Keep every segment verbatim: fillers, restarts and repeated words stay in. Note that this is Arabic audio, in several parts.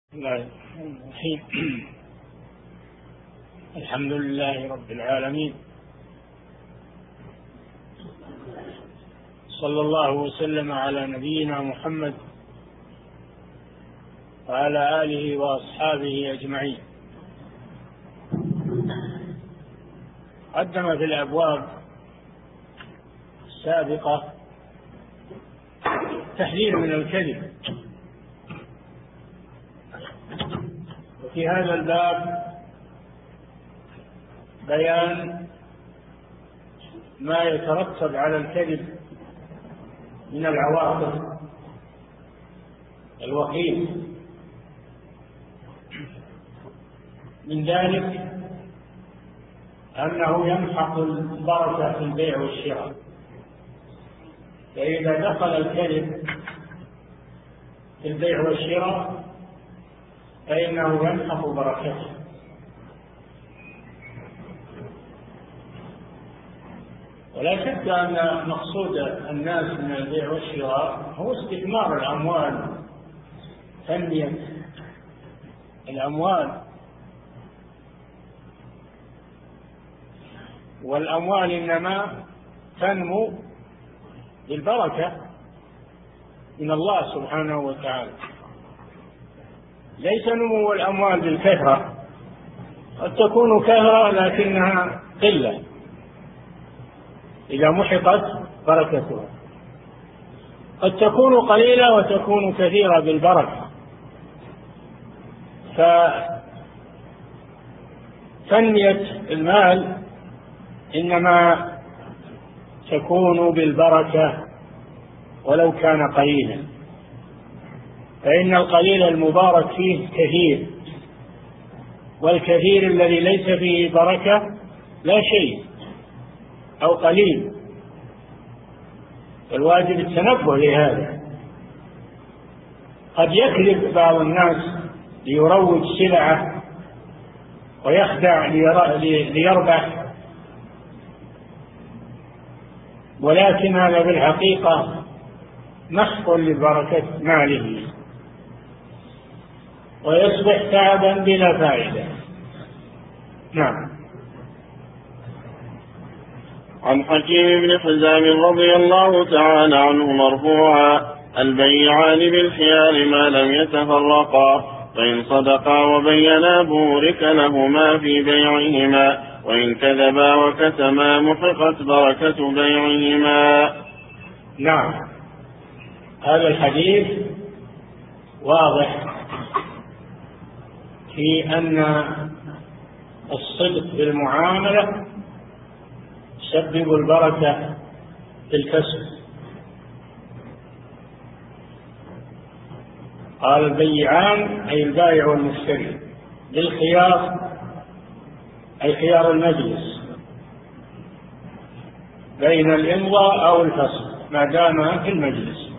بسم الله الرحمن الرحيم. الحمد لله رب العالمين، صلى الله وسلم على نبينا محمد وعلى آله وأصحابه أجمعين. قدم في الأبواب السابقة تحذير من الكذب، وفي هذا الباب بيان ما يترتب على الكذب من العواقب الوخيمة. من ذلك أنه يمحق البركة في البيع والشراء، فإذا دخل الكذب في البيع والشراء فإنه يمحق بركته. ولا شك أن مقصود الناس من البيع والشراء هو استثمار الأموال، تنمية الأموال، والأموال إنما تنمو بالبركة من الله سبحانه وتعالى، ليس نمو الأموال بالكثرة. قد تكون كثرة لكنها قلة إذا محقت بركتها، قد تكون قليلة وتكون كثيرة بالبركة. فتنمية المال إنما تكون بالبركة ولو كان قليلا، فإن القليل المبارك فيه كثير، والكثير الذي ليس فيه بركة لا شيء أو قليل. الواجب التنبه لهذا. قد يكذب بعض الناس ليروج سلعة ويخدع ليربح، ولكن هذا بالحقيقة محق لبركة ماله، ويصبح تعبا بلا فائدة. نعم. عن حكيم بن حزام رضي الله تعالى عنه مرفوعا: البيعان بالخيار ما لم يتفرقا، فإن صدقا وبينا بورك لهما في بيعهما، وإن كذبا وكتما محقت بركة بيعهما. نعم، هذا الحديث واضح في أن الصدق في المعاملة يسبب البركة في الكسب. قال البيعان أي البائع والمشتري، بالخيار أي خيار المجلس بين الإمضاء أو الفسخ ما دام في المجلس،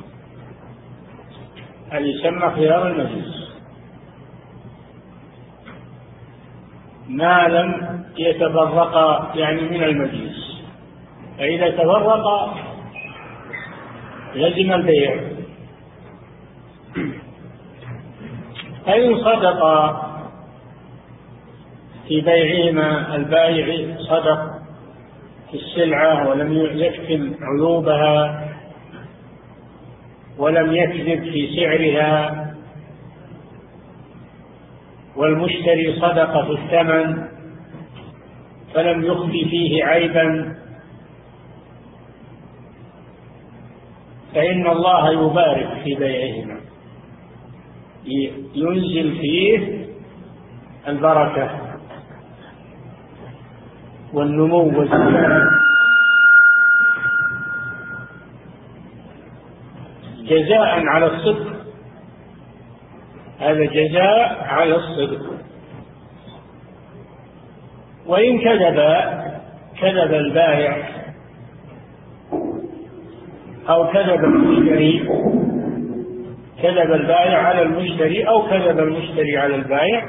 هذا يسمى خيار المجلس، ما لم يتفرقا يعني من المجلس. فإذا تفرقا لزم البيع. فإن صدقا في بيعهما، البائع صدق في السلعة ولم يكتم عيوبها ولم يكذب في سعرها، والمشتري صدق في الثمن فلم يخفي فيه عيبا، فإن الله يبارك في بيعهما، ينزل فيه البركة والنمو والزيادة جزاء على الصدق. هذا جزاء على الصدق. وإن كذب كذب البائع أو كذب المشتري، كذب البائع على المشتري أو كذب المشتري على البائع،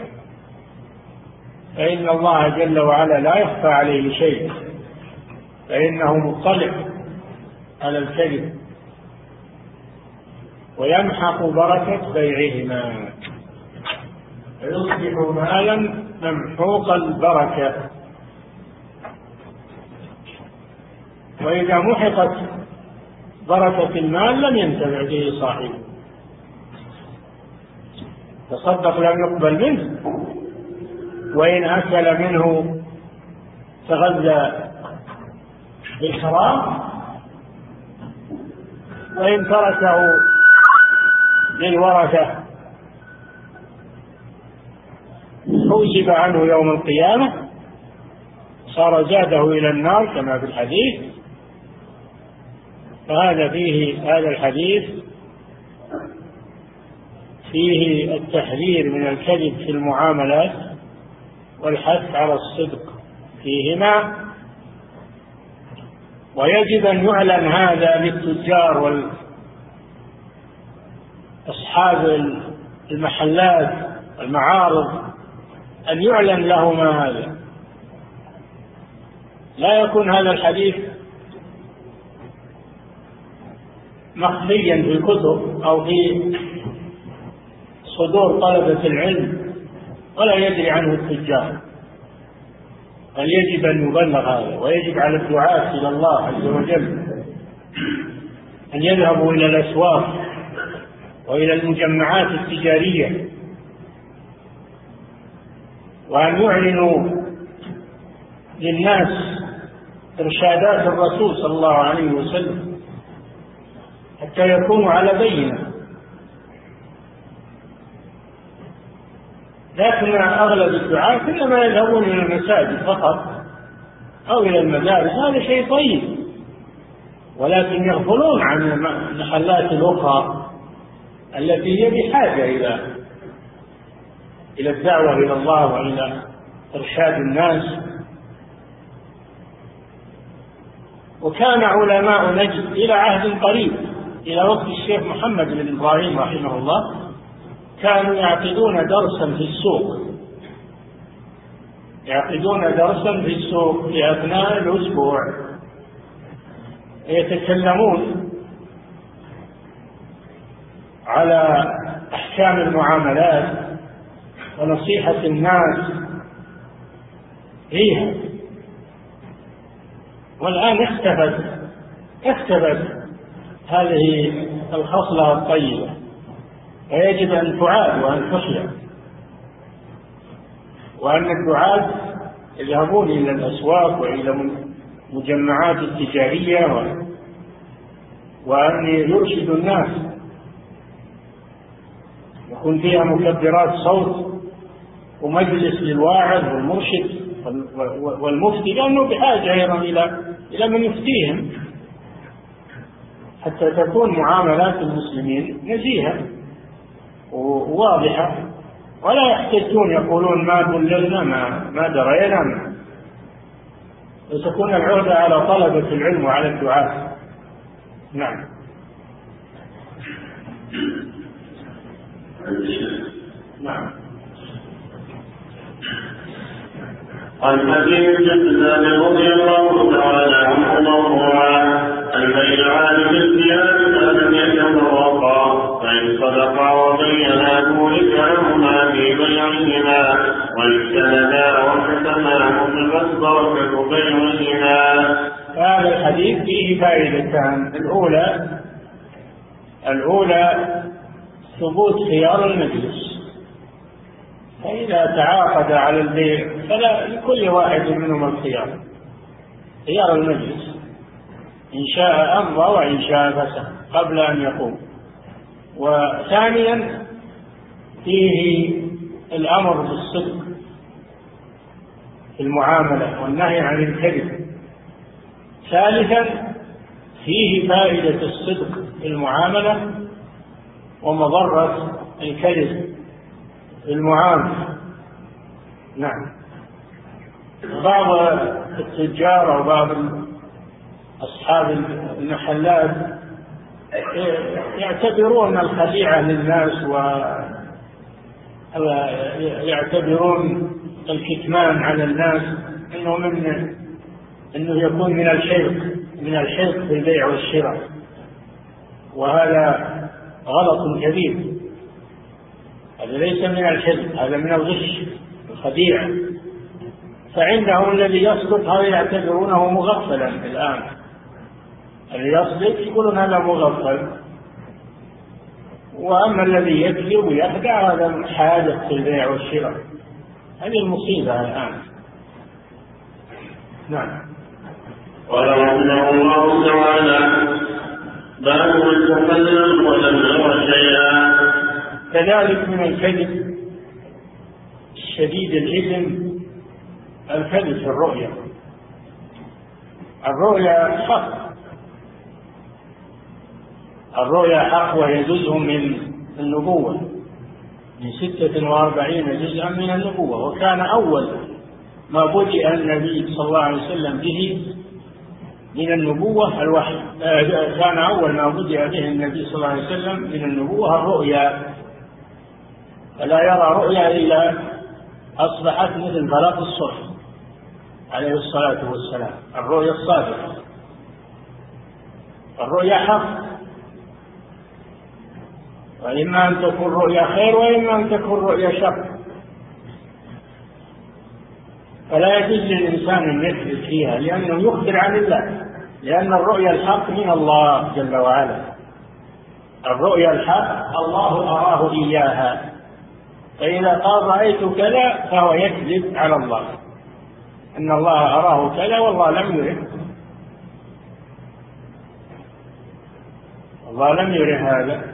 فإن الله جل وعلا لا يخفى عليه شيء، فإنه مطلع على الكذب ويمحق بركة بيعهما. فيصبح مالا ممحوق البركة. وإذا محقت بركة المال لم ينتفع به صاحبه، تصدق لم يقبل منه، وإن أكل منه تغذى بالحرام، وإن تركه للورثة حوجب عنه يوم القيامة، صار زاده إلى النار كما في الحديث. فهذا فيه هذا الحديث فيه التحذير من الكذب في المعاملات والحث على الصدق فيهما، ويجب أن يعلن هذا للتجار وأصحاب المحلات المعارض، أن يعلن لهم هذا، لا يكون هذا الحديث مخفيا في الكتب أو في صدور طلبة العلم ولا يدري عنه التجار، بل يجب أن يبلغ هذا. ويجب على الدعاة إلى الله عز وجل أن يذهبوا إلى الأسواق وإلى المجمعات التجارية وأن يعلنوا للناس إرشادات الرسول صلى الله عليه وسلم حتى يكونوا على بينة. لكن أغلب الدعاة إنما يذهبون إلى المساجد فقط أو إلى المدارس، هذا شيء طيب، ولكن يغفلون عن المحلات الأخرى التي هي بحاجة إلى إلى الدعوة إلى الله وإلى إرشاد الناس. وكان علماء نجد إلى عهد قريب، إلى وقت الشيخ محمد بن إبراهيم رحمه الله، كانوا يعقدون درسا في السوق يعقدون درسا في السوق في أثناء الأسبوع، يتكلمون على أحكام المعاملات ونصيحة الناس فيها. والآن اختفت اختفت هذه الخصلة الطيبة، ويجب أن تعاد وأن تحيا، وأن الدعاة يذهبون إلى الأسواق وإلى المجمعات التجارية وأن يرشدوا الناس، يكون فيها مكبرات صوت ومجلس للواعظ والمرشد والمفتي، لأنه بحاجة أيضا إلى إلى من يفتيهم حتى تكون معاملات المسلمين نزيهة وواضحة، ولا يحتجون يقولون ما دللنا ما ما درينا، وتكون العهدة على طلبة العلم وعلى الدعاة. نعم. نعم. عن أبي الجهل رضي الله تعالى عنه مرفوعا: البيعان بالثياب ما لم يتفرقا، فإن صدقا وبينا بورك لهما في بيعهما، وإن كذبا وكتما حفظت بركة بيعهما. هذا الحديث فيه فائدتان. الأولى الأولى ثبوت خيار المجلس، فإذا تعاقد على البيع فلا لكل واحد منهم الخيار، خيار المجلس، إن شاء أمضى وإن شاء فسخ قبل أن يقوم. وثانيا فيه الأمر بالصدق في المعاملة والنهي عن الكذب. ثالثا فيه فائدة الصدق في المعاملة ومضرة الكذب في المعاملة. نعم. بعض التجار أو بعض أصحاب المحلات يعتبرون الخديعة للناس ويعتبرون الكتمان على الناس أنه من أنه يكون من الحرق من الحرق في البيع والشراء، وهذا غلط كبير. هذا هذا ليس من الحلم، هذا من الغش الخديعة. فعندهم الذي يصدق هذا يعتبرونه مغفلا الآن، الذي يصدق يقولون هذا مغفل، وأما الذي يكذب ويخدع هذا حادث في البيع والشراء. هذه المصيبة الآن. نعم. قال رحمه الله تعالى: باب من تكلم ولم ير شيئا. كذلك من الكذب الشديد الإثم الكذب في الرؤيا. الرؤيا حق، الرؤيا حق، وهي جزء من النبوة، من ستة وأربعين جزءا من النبوة. وكان أول ما بدأ النبي صلى الله عليه وسلم به من النبوة الوحي. كان أول ما بدأ به النبي صلى الله عليه وسلم من النبوة الرؤيا، فلا يرى رؤيا إلا أصبحت مثل فلق الصبح عليه الصلاة والسلام. الرؤيا الصادقة، الرؤيا حق، وإما أن تكون رؤيا خير وإما أن تكون رؤيا شر، فلا يجوز للإنسان أن يكذب فيها، لأنه يخبر عن الله، لأن الرؤيا الحق من الله جل وعلا. الرؤيا الحق الله أراه إياها، فإذا قال رأيت كذا فهو يكذب على الله، أن الله أراه كذا والله لم يره، الله لم يره هذا.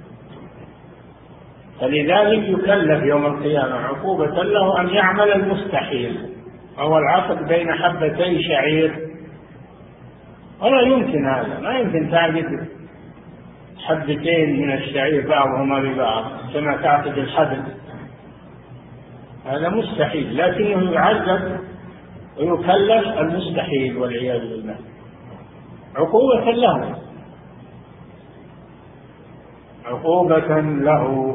فلذلك يكلف يوم القيامة عقوبة له أن يعمل المستحيل، وهو العقد بين حبتي شعير. ولا يمكن هذا، ما يمكن تعقد حبتين من الشعير بعضهما ببعض كما تعقد الحبل، هذا مستحيل. لكنه يعذب ويكلف المستحيل والعياذ بالله عقوبة له، عقوبة له.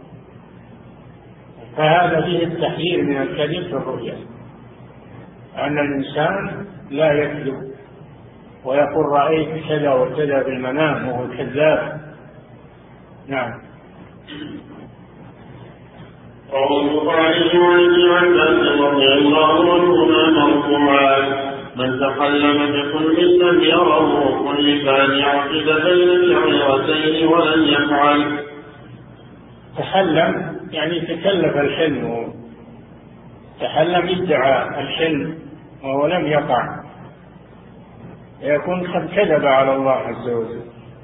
فهذا فيه التحذير من الكذب في الرؤيا، أن الإنسان لا يكذب ويقول رأيت كذا وكذا بالمنام وهو كذاب. نعم. رواه البخاري عن ابن عباس رضي الله عنهما مرفوعا: من تكلم بكل لم يره كلف أن يعقد بين شعيرتين ولن يفعل. تحلم يعني تكلف الحلم، تحلم ادعى الحلم وهو لم يقع، يكون قد كذب على الله عز وجل،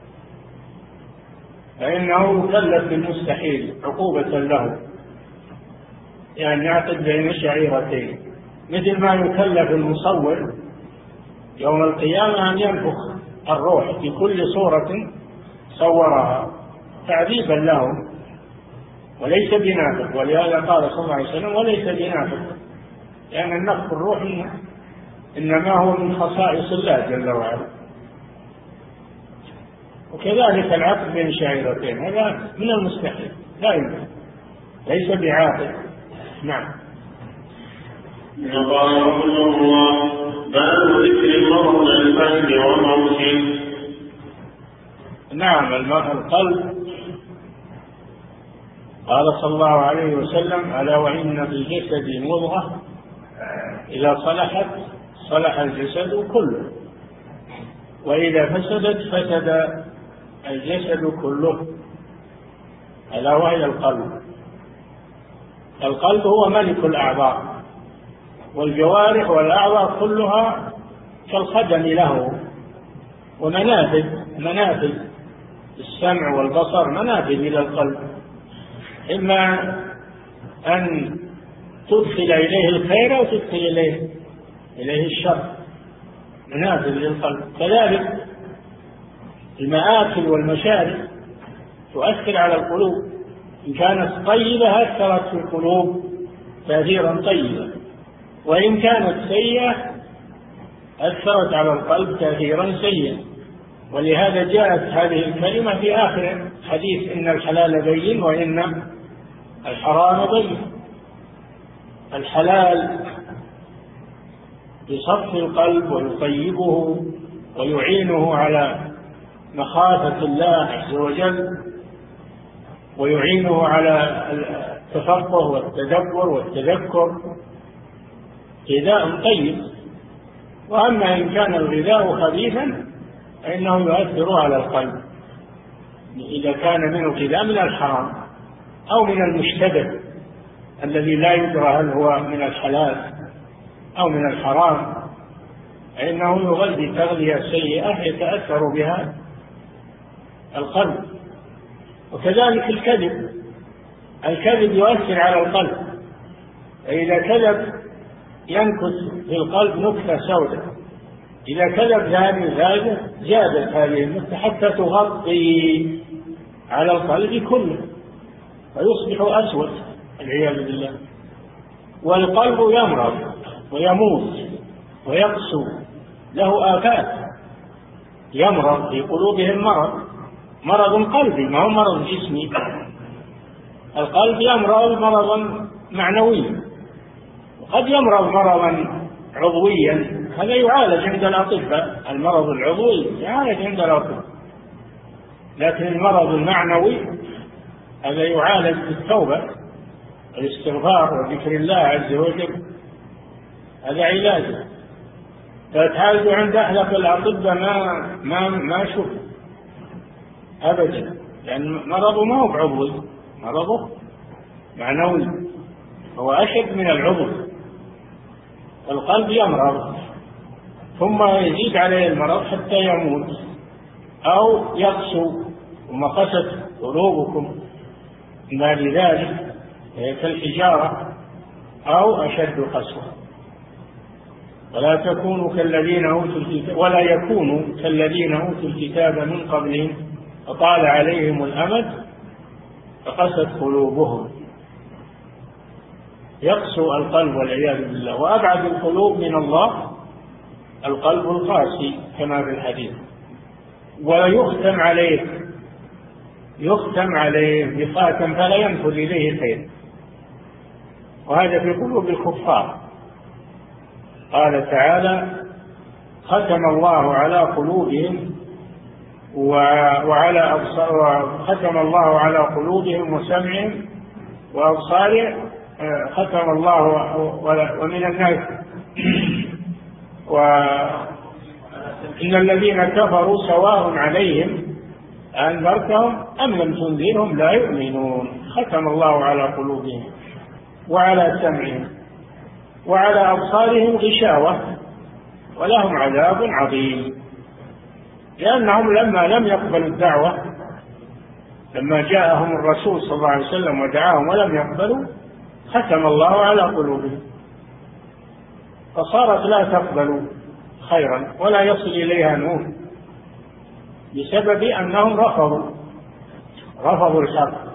فإنه يكلف بالمستحيل عقوبة له، يعني يعقد بين شعيرتين، مثل ما يكلف المصور يوم القيامة أن ينفخ الروح في كل صورة صورها تعذيبا له، وليس بنافق. ولهذا قال صلى الله عليه وسلم: وليس بنافق، لأن النفخ الروح إنما هو من خصائص الله جل وعلا. وكذلك العقد بين شعيرتين هذا من المستحيل، لا يمكن، ليس بعاقل. نعم. قال رحمه الله: باب ذكر مرض القلب وموته. نعم، القلب قال صلى الله عليه وسلم: ألا وإن في الجسد مضغة إذا صلحت صلح الجسد كله، وإذا فسدت فسد الجسد كله، ألا وهي القلب. القلب هو ملك الأعضاء، والجوارح والأعضاء كلها كالخدم له، ومنافذ منافذ السمع والبصر منافذ إلى القلب، إما أن تدخل إليه الخير أو تدخل إليه إليه الشر، منافذ للقلب. كذلك المآكل والمشارب تؤثر على القلوب، إن كانت طيبة أثرت في القلوب تأثيرا طيبا، وإن كانت سيئة أثرت على القلب تأثيرا سيئا. ولهذا جاءت هذه الكلمة في آخر حديث: إن الحلال بين وإن الحرام بين. الحلال يصفي القلب ويطيبه ويعينه على مخافة الله عز وجل، ويعينه على التفقه والتدبر والتذكر غذاء طيب. وأما إن كان الغذاء خبيثا فإنه يؤثر على القلب إذا كان منه غذاء من الحرام أو من المشتبه الذي لا يدرى هل هو من الحلال أو من الحرام، فإنه يغذي تغذية سيئة يتأثر بها القلب. وكذلك الكذب، الكذب يؤثر على القلب، فإذا كذب ينكت في القلب نكتة سوداء، إذا كذب ثاني زادت زادت هذه النكتة حتى تغطي على القلب كله فيصبح أسود والعياذ بالله. والقلب يمرض ويموت ويقسو، له آفات، يمرض في قلوبهم مرض، مرض قلبي ما هو مرض جسمي. القلب يمرض مرضا معنويا، وقد يمرض مرضا عضويا، هذا يعالج عند الأطباء، المرض العضوي يعالج عند الأطباء، لكن المرض المعنوي هذا يعالج بالتوبة والاستغفار وذكر الله عز وجل، هذا علاجه. فتعالج عند أهلك الأطباء ما ما ما شوف أبدا، لأن مرضه ما هو بعضوي، مرضه معنوي، هو أشد من العضو. القلب يمرض ثم يزيد عليه المرض حتى يموت أو يقسو، ثم قست قلوبكم ما لذلك كالحجارة أو أشد قسوة. ولا تكونوا كالذين أوتوا الكتاب ولا يكونوا كالذين أوتوا الكتاب من قبلهم فطال عليهم الأمد فقست قلوبهم. يقسو القلب والعياذ بالله. وأبعد القلوب من الله القلب القاسي كما في الحديث. ويختم عليه يختم عليه بخاتم فلا ينفذ إليه خير، وهذا في قلوب الكفار. قال تعالى: ختم الله على قلوبهم وعلى أبصار ختم الله على قلوبهم وسمعهم وأبصارهم ختم الله ومن الناس وإن الذين كفروا سواء عليهم أنذرتهم أم لم تنذرهم لا يؤمنون. ختم الله على قلوبهم وعلى سمعهم وعلى أبصارهم غشاوة ولهم عذاب عظيم، لأنهم لما لم يقبلوا الدعوة، لما جاءهم الرسول صلى الله عليه وسلم ودعاهم ولم يقبلوا ختم الله على قلوبهم، فصارت لا تقبل خيرا ولا يصل إليها نور بسبب أنهم رفضوا رفضوا الحق.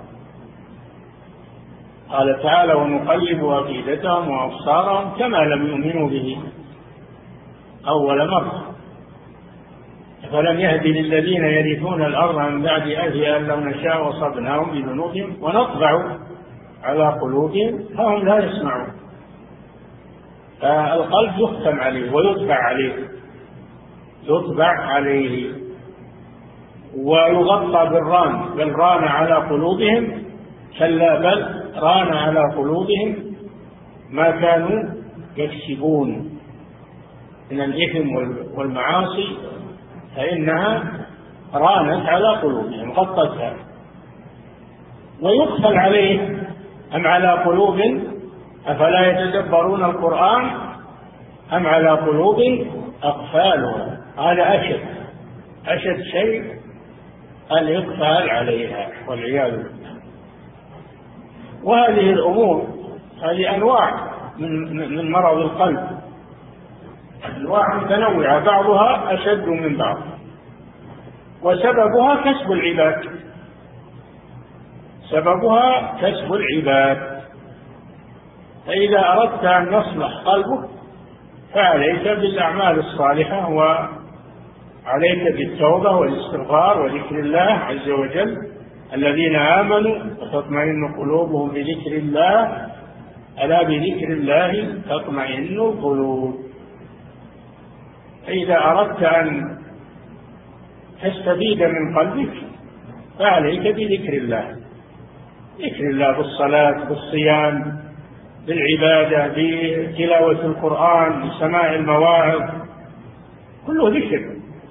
قال تعالى: ونقلب أفئدتهم وأبصارهم كما لم يؤمنوا به أول مرة، فلم يهد للذين يرثون الأرض من بعد أهلها أن لو نشاء وصبناهم بذنوبهم ونطبع على قلوبهم فهم لا يسمعون. فالقلب يختم عليه ويطبع عليه يطبع عليه ويغطى بالران، بل ران على قلوبهم كلا بل ران على قلوبهم ما كانوا يكسبون من الإثم والمعاصي، فإنها رانت على قلوبهم غطتها. ويقفل عليه أم على قلوب أفلا يتدبرون القرآن أم على قلوب أقفالها. هذا أشد أشد شيء الإقفال عليها والعياذ بالله. وهذه الأمور هذه أنواع من من مرض القلب، أنواع متنوعة بعضها أشد من بعض، وسببها كسب العباد سببها كسب العباد. فإذا أردت أن يصلح قلبك فعليك بالأعمال الصالحة، وعليك بالتوبة والاستغفار وذكر الله عز وجل. الذين آمنوا وتطمئن قلوبهم بذكر الله ألا بذكر الله تطمئن القلوب. فإذا أردت أن تستفيد من قلبك فعليك بذكر الله ذكر الله بالصلاة، بالصيام، بالعبادة، بتلاوة القرآن، بسماع المواعظ، كله ذكر،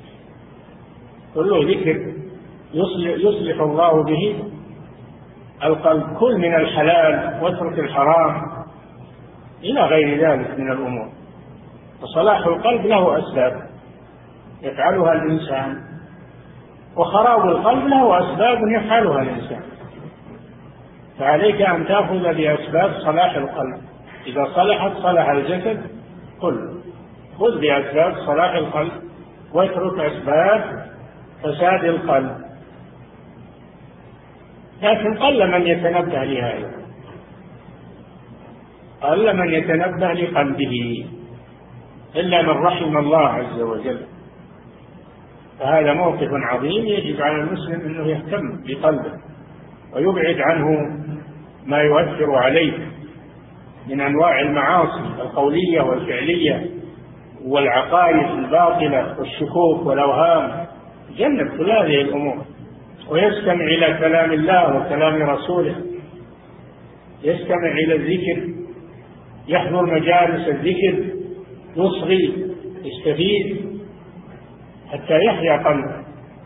كله ذكر يصلح, يصلح الله به القلب. كل من الحلال واترك الحرام إلى غير ذلك من الأمور. وصلاح القلب له أسباب يفعلها الإنسان، وخراب القلب له أسباب يفعلها الإنسان. فعليك أن تأخذ بأسباب صلاح القلب. إذا صلحت صلح الجسد كله. خذ بأسباب صلاح القلب واترك أسباب فساد القلب. لكن قل من يتنبه لهذا، قل من يتنبه لقلبه إلا من رحم الله عز وجل. فهذا موقف عظيم يجب على المسلم أنه يهتم بقلبه ويبعد عنه ما يؤثر عليه من أنواع المعاصي القولية والفعلية والعقائد الباطلة والشكوك والأوهام. جنب كل هذه الأمور ويستمع إلى كلام الله وكلام رسوله، يستمع إلى الذكر، يحضر مجالس الذكر، يصغي، يستفيد حتى يحيا قلبه.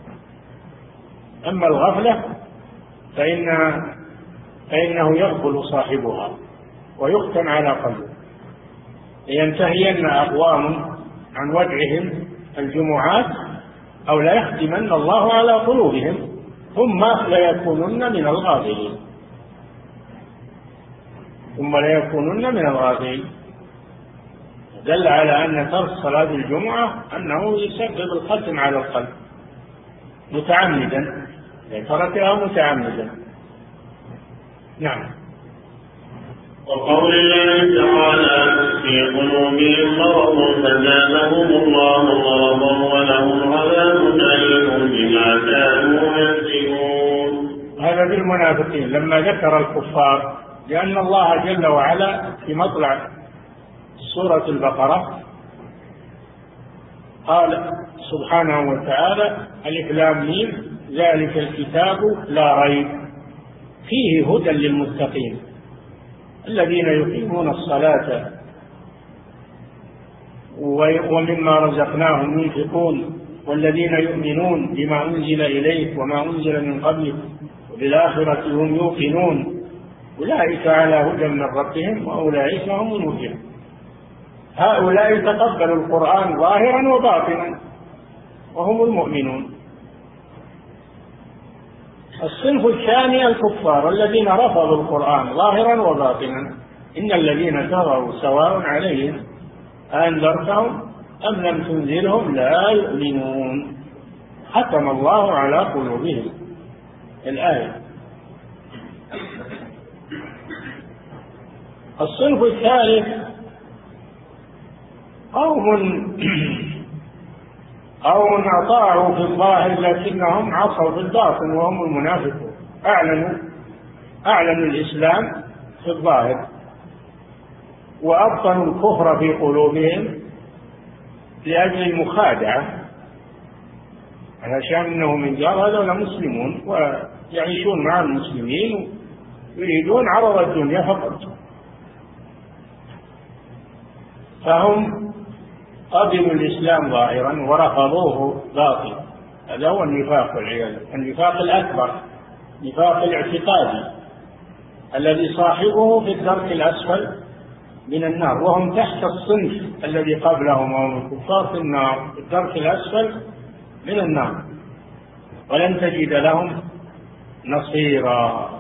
أما الغفلة فإن فإنه يغفل صاحبها ويختم على قلبه. لينتهين أقوام عن ودعهم الجمعات أو لا يختمن الله على قلوبهم ثم ليكونن من الغافلين ثم ليكونن من الغافلين. دل على أن ترك صلاة الجمعة أنه يسبب الختم على القلب متعمدا، تركها متعمدا. نعم. وقول الله تعالى في قلوبهم مرض فزادهم الله مرضا ولهم عذاب أليم بما كانوا يكذبون. هذا بالمنافقين لما ذكر الكفار، لأن الله جل وعلا في مطلع سورة البقرة قال سبحانه وتعالى: ألف لام ميم ذلك الكتاب لا ريب فيه هدى للمتقين الذين يقيمون الصلاة ومما رزقناهم ينفقون والذين يؤمنون بما أنزل إليك وما أنزل من قبلك وبالآخرة هم يوقنون أولئك على هدى من ربهم وأولئك هم المفلحون. هؤلاء تقبلوا القرآن ظاهرا وباطنا وهم المؤمنون. الصنف الثاني الكفار الذين رفضوا القرآن ظاهرا وباطنا. إن الذين كفروا سواء عليهم أنذرتهم أم لم تنذرهم لا يؤمنون ختم الله على قلوبهم. الآية. الصنف الثالث قوم قوم أطاعوا في الظاهر لكنهم عصوا في الباطن وهم المنافقون. أعلنوا أعلنوا الإسلام في الظاهر وأبطنوا الكفر في قلوبهم لأجل المخادعة علشان أنهم من قال هذول مسلمون ويعيشون مع المسلمين يريدون عرض الدنيا فقط. فهم قبلوا الإسلام ظاهرا ورفضوه باطلا. هذا هو النفاق والعياذ، النفاق الأكبر، نفاق الاعتقادي الذي صاحبه في الدرك الأسفل من النار، وهم تحت الصنف الذي قبلهم وهم الكفار في النار في الدرك الأسفل من النار ولن تجد لهم نصيرا.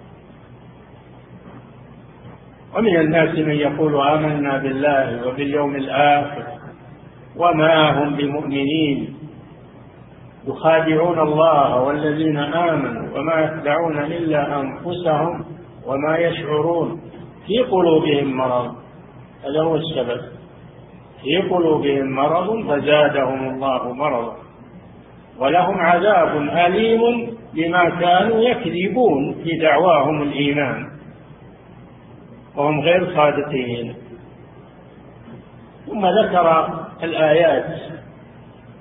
ومن الناس من يقول آمنا بالله وباليوم الآخر وما هم بمؤمنين يخادعون الله والذين آمنوا وما يخدعون إلا أنفسهم وما يشعرون في قلوبهم مرض. هذا هو السبب، في قلوبهم مرض فزادهم الله مرضا ولهم عذاب أليم بما كانوا يكذبون في دعواهم الإيمان وهم غير صادقين. ثم ذكر الآيات،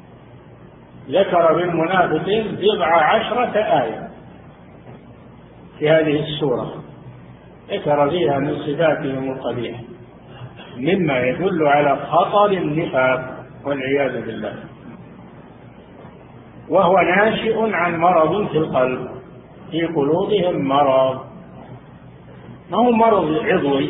ذكر بالمنافقين بضع عشرة آية في هذه السورة ذكر فيها من صفاتهم القبيحة مما يدل على خطر النفاق والعياذ بالله، وهو ناشئ عن مرض في القلب، في قلوبهم مرض، ما هو مرض عضوي،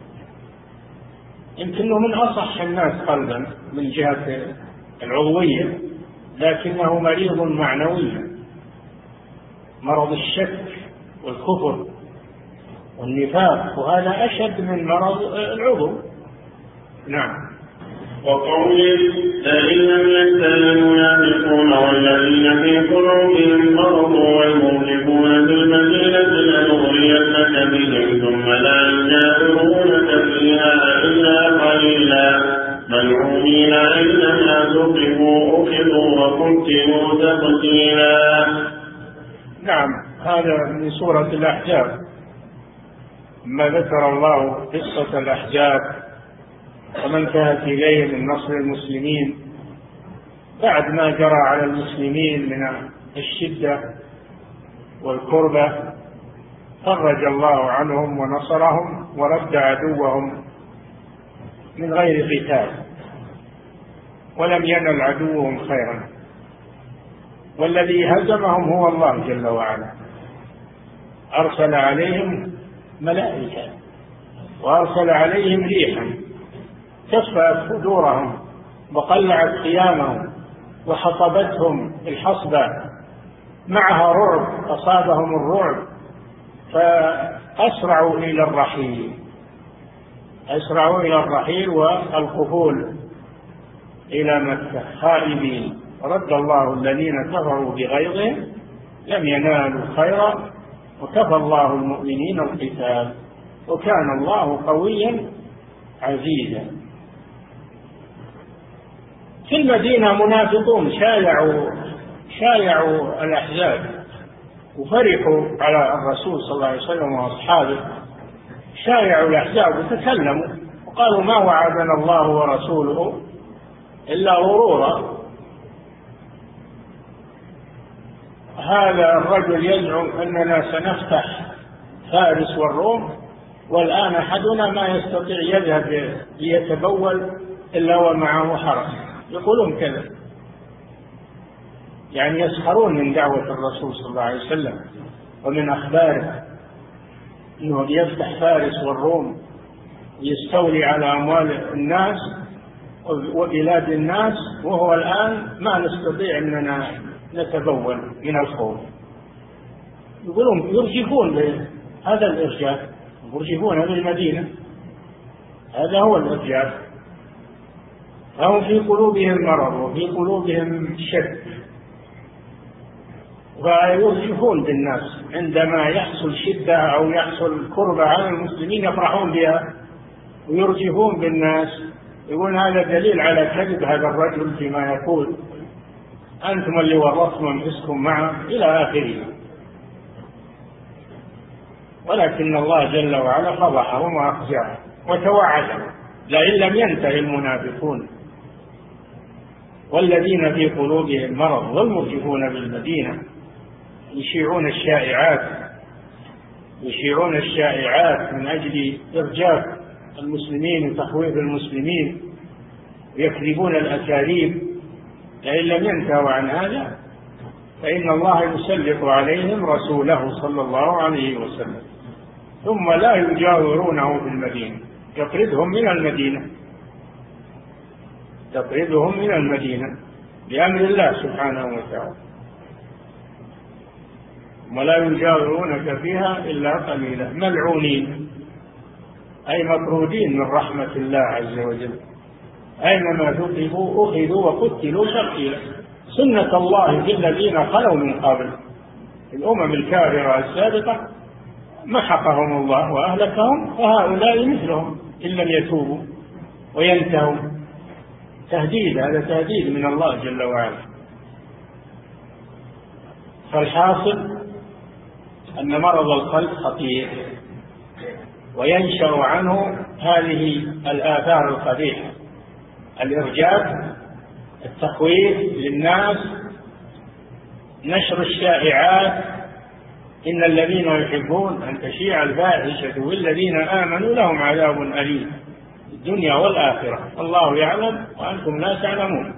يمكنه من أصح الناس قلبا من جهة العضوية، لكنه مريض معنوي، مرض الشك والكفر والنفاق، وهذا أشد من مرض العضو. نعم. وقوله لئن لم ينتهي المنافقون والذين في قلوبهم مرض والمرجفون بالمدينة لنغرينك بهم ثم لا يجاورونك فيها إلا قليلا ملعونين أينما ثقفوا أخذوا وقتلوا تقتيلا. نعم، هذا من سورة الأحزاب، ما ذكر الله قصة الأحزاب وما انتهت إليه من نصر المسلمين بعد ما جرى على المسلمين من الشدة والكربة، فرج الله عنهم ونصرهم ورد عدوهم من غير قتال، ولم ينل عدوهم خيرا، والذي هزمهم هو الله جل وعلا، أرسل عليهم ملائكة وأرسل عليهم ريحا كسفت صدورهم وقلعت خيامهم وحطبتهم الحصبة، معها رعب أصابهم الرعب فأسرعوا إلى الرحيل، أسرعوا إلى الرحيل والقفول إلى مكة خائبين، رد الله الذين كفروا بغيظهم لم ينالوا خيرا وكفى الله المؤمنين القتال وكان الله قويا عزيزا. في المدينة منافقون شايعوا شايعوا الأحزاب وفرحوا على الرسول صلى الله عليه وسلم وأصحابه، شايعوا الأحزاب وتكلموا وقالوا ما وعدنا الله ورسوله إلا غرورا. هذا الرجل يزعم أننا سنفتح فارس والروم، والآن أحدنا ما يستطيع يذهب ليتبول إلا ومعه حرس، يقولون كذا، يعني يسخرون من دعوة الرسول صلى الله عليه وسلم ومن أخباره أنه يفتح فارس والروم يستولي على أموال الناس وبلاد الناس، وهو الآن ما نستطيع أننا نتبول من الخوف. يقولون يرجفون هذا الإرجاف، يرجفون بالمدينة، هذا هو الإرجاف. فهم في قلوبهم مرض وفي قلوبهم شك، ويرجفون بالناس عندما يحصل شدة أو يحصل كربة على المسلمين يفرحون بها ويرجفون بالناس، يقول هذا دليل على كذب هذا الرجل فيما يقول، أنتم اللي ورطتم أنفسكم معه إلى آخره. ولكن الله جل وعلا فضحهم وأخزعهم وتوعدهم لئن لم ينتهي المنافقون والذين في قلوبهم مرض والمرجفون بالمدينة يشيعون الشائعات يشيعون الشائعات من أجل إرجاف المسلمين وتخويف المسلمين ويكذبون الأكاذيب، لئن لم ينتهوا عن هذا فإن الله يسلط عليهم رسوله صلى الله عليه وسلم ثم لا يجاورونه في المدينة، يطردهم من المدينة يطردهم من المدينة بأمر الله سبحانه وتعالى، ولا يجاورونك فيها إلا قليلا ملعونين أي مطرودين من رحمة الله عز وجل، أينما ثقفوا أخذوا وقتلوا تقتيلا. سنة الله في الذين خلوا من قبل، الأمم الكافرة السابقة محقهم الله وأهلكهم، وهؤلاء مثلهم إن لم يتوبوا وينتهوا. تهديد، هذا تهديد من الله جل وعلا. فالحاصل أن مرض القلب خطير وينشأ عنه هذه الآثار القبيحة: الإرجاف، التخويف للناس، نشر الشائعات، إن الذين يحبون أن تشيع الفاحشة والذين آمنوا لهم عذاب أليم في الدنيا والآخرة الله يعلم وأنتم لا تعلمون.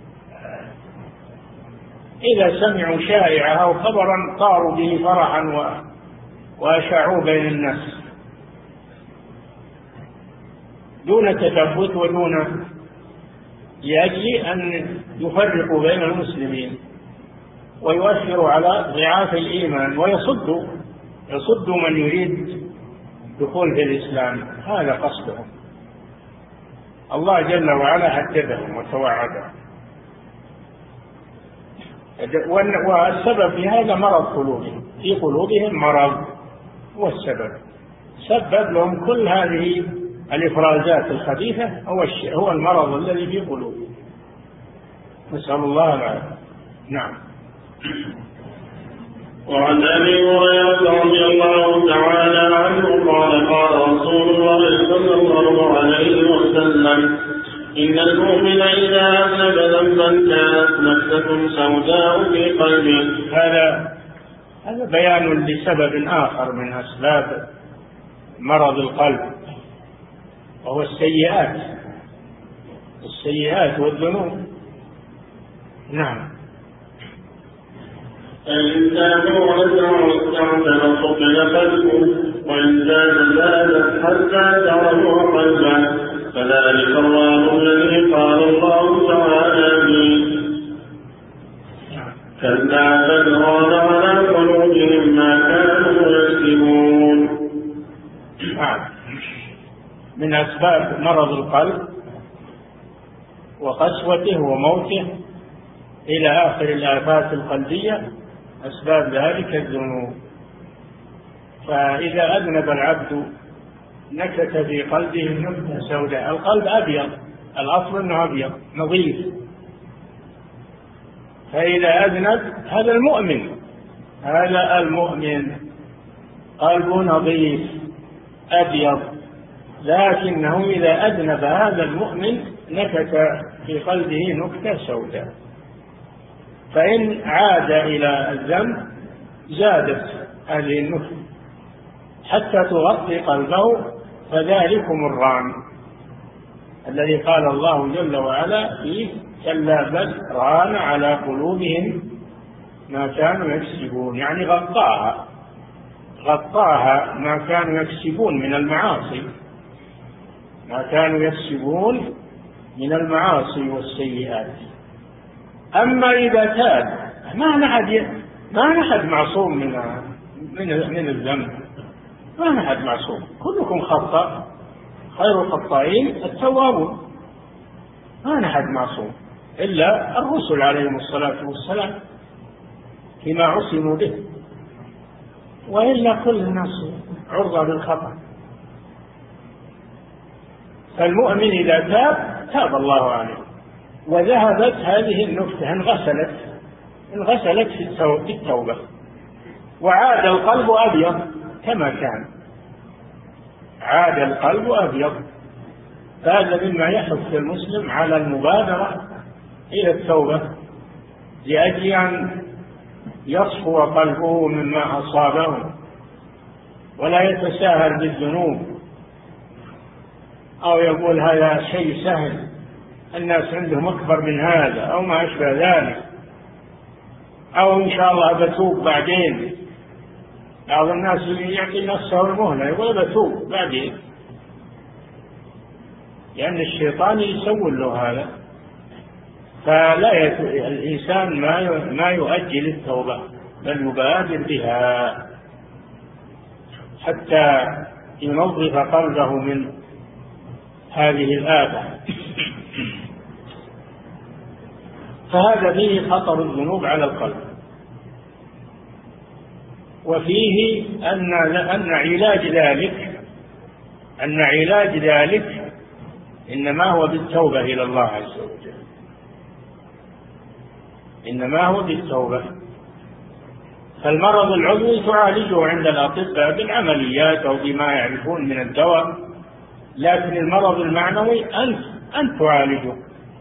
إذا سمعوا شائعة أو خبرا طاروا به فرحا وأشاعوه بين الناس دون تثبت ودون لأجل أن يفرقوا بين المسلمين ويؤثروا على ضعاف الإيمان ويصدوا يصدوا من يريد دخول في الإسلام. هذا قصدهم. الله جل وعلا هددهم وتوعدهم، والسبب في هذا مرض قلوبهم، في قلوبهم مرض هو السبب، سبب لهم كل هذه الإفرازات الخبيثة هو هو المرض الذي في قلوبهم. نسأل الله العافية. نعم. وعن ابي هريره رضي الله تعالى عنه قال قال رسول الله صلى الله عليه وسلم ان المؤمن اذا اذنب ذنبا كانت نكته سوداء في قلبه. هذا هذا بيان لسبب اخر من اسباب مرض القلب وهو السيئات السيئات والذنوب. نعم. فإن تابوا ورجعوا واستعملوا صقل قلبه وإن زاد زادت حتى تعرضوا قلبه فذلك الله الذي قال الله تعالى فيه كلا بل ران على قلوبهم ما كانوا يكسبون. من أسباب مرض القلب وقسوته وموته إلى آخر الآفات القلبية أسباب ذلك الذنوب. فإذا أذنب العبد نكت في قلبه نكتة سوداء. القلب أبيض، الأصل أنه أبيض نظيف، فإذا أذنب هذا المؤمن هذا المؤمن قلبه نظيف أبيض، لكنه إذا أذنب هذا المؤمن نكت في قلبه نكتة سوداء، فإن عاد إلى الذنب زادت هذه النكتة حتى تغطي قلبه، فذلكم الران الذي قال الله جل وعلا فيه كلا بل ران على قلوبهم ما كانوا يكسبون، يعني غطاها غطاها ما كانوا يكسبون من المعاصي ما كانوا يكسبون من المعاصي والسيئات. أما إذا تاب ما نحد ما نحد معصوم من من من الذنب، ما نحد معصوم، كلكم خطاء خير الخطائين التوابون، ما نحد معصوم إلا الرسل عليهم الصلاة والسلام فيما عصموا به، وإلا كل الناس عرضة للخطأ. فالمؤمن إذا تاب تاب الله عليه وذهبت هذه النكتة، انغسلت انغسلت في التوبة وعاد القلب أبيض كما كان، عاد القلب أبيض. فهذا مما يحث المسلم على المبادرة إلى التوبة لأجل أن يصفو قلبه مما أصابه ولا يتساهل بالذنوب أو يقول هذا شيء سهل الناس عندهم أكبر من هذا أو ما أشبه ذلك، أو إن شاء الله بتوب بعدين. بعض الناس يعطي نفسه المهلة يقول بتوب بعدين، لأن الشيطان يسول له هذا. فلا يت... الإنسان ما ما يؤجل التوبة بل يبادر بها حتى ينظف قلبه من هذه الآفة. فهذا فيه خطر الذنوب على القلب، وفيه أن أن علاج ذلك أن علاج ذلك إنما هو بالتوبة إلى الله عز وجل، إنما هو بالتوبة. فالمرض العضوي تعالجه عند الأطباء بالعمليات أو بما يعرفون من الدواء، لكن المرض المعنوي أنت أنت تعالجه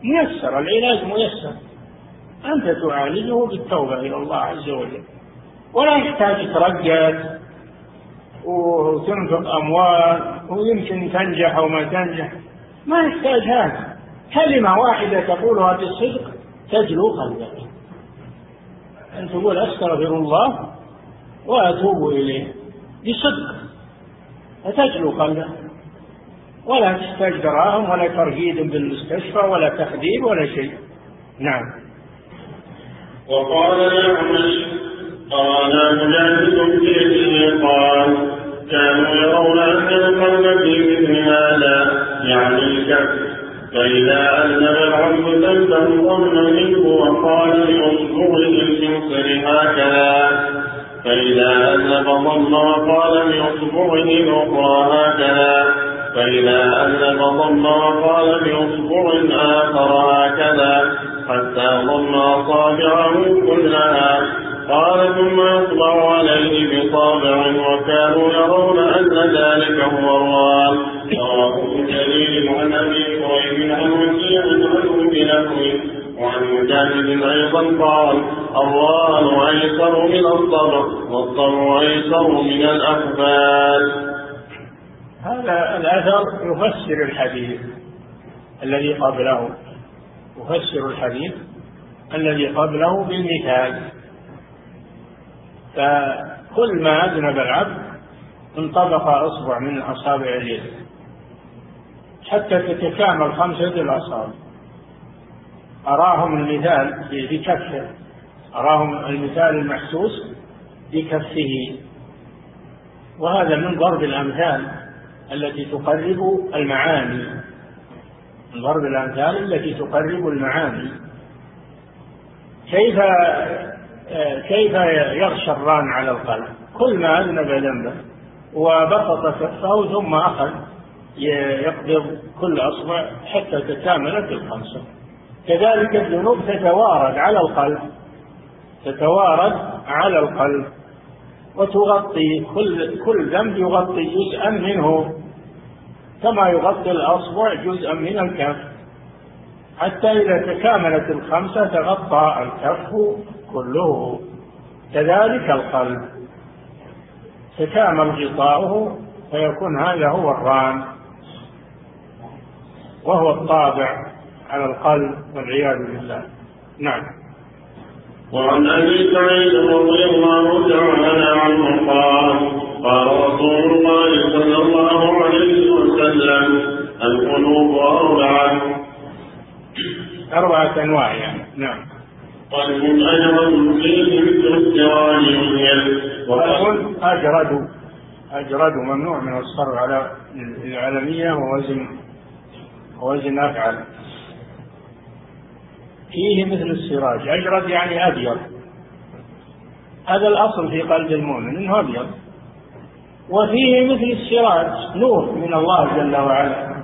ميسر، العلاج ميسر، أنت تعالجه بالتوبة إلى الله عز وجل. ولا يحتاج ترجت وتنفق أموال ويمكن تنجح أو ما تنجح، ما يحتاج هذا. كلمة واحدة تقولها بالصدق تجلو قلبك، أن تقول أستغفر الله وأتوب إليه بصدق فتجلو قلبك، ولا تحتاج دراهم ولا ترهيد بالمستشفى ولا تخدير ولا شيء. نعم. وقال الأعمش قال مجاهد في قال كانوا يرون أن القلب في مثل هذا يعني الكف، فإذا أذنب العبد ذنبه ظن منه وقال لأصبعه الخنصر هكذا، فإذا أذنب ظن وقال لأصبعه الأخرى هكذا، فإذا أذنب ظن وقال بأصبع آخر هكذا، حتى ظن أصابعه كلها. قال ثم يطبع عليه بصابع، وكانوا يرون أن ذلك هو الران. رواه ابن جرير عن أبي كريب عن وكيع عنه بنحوه، وعن مجاهد أيضا قال الران أيسر من الصبر، والصبر أيسر من الأخبار. هذا الأثر يفسر الحديث الذي قبله، يفسر الحديث الذي قبله بالمثال. فكل ما أذنب العبد انطبق أصبع من أصابع اليد حتى تتكامل خمسة الأصابع. أراهم المثال بكفه، أراهم المثال المحسوس بكفه، وهذا من ضرب الأمثال التي تقرب المعاني، من ضرب الأمثال التي تقرب المعاني. كيف كيف يغشى الران على القلب؟ كل ما أذنب ذنبه وبسط كفه ثم أخذ يقبض كل أصبع حتى تكاملت الخمسة. كذلك الذنوب تتوارد على القلب، تتوارد على القلب وتغطي كل كل ذنب يغطي جزءا منه، كما يغطي الأصبع جزءا من الكف، حتى إذا تكاملت الخمسة تغطى الكف كله. كذلك القلب تكامل غطاؤه فيكون هذا هو الران، وهو الطابع على القلب والعياذ بالله. نعم. وعن أبي سعيد رضي الله تعالى عنه قال قال رسول الله صلى الله عليه وسلم القلوب أربعة أربعة أنواع يعني. نعم. قلب أجرد فيه مثل السراج ينيل، وقلب أجرد أجرد ممنوع من الصرف على العالمية ووزن ووزن أفعل. فيه مثل السراج، أجرد يعني أبيض، هذا الأصل في قلب المؤمن إنه أبيض. وفيه مثل السراج نور من الله جل وعلا،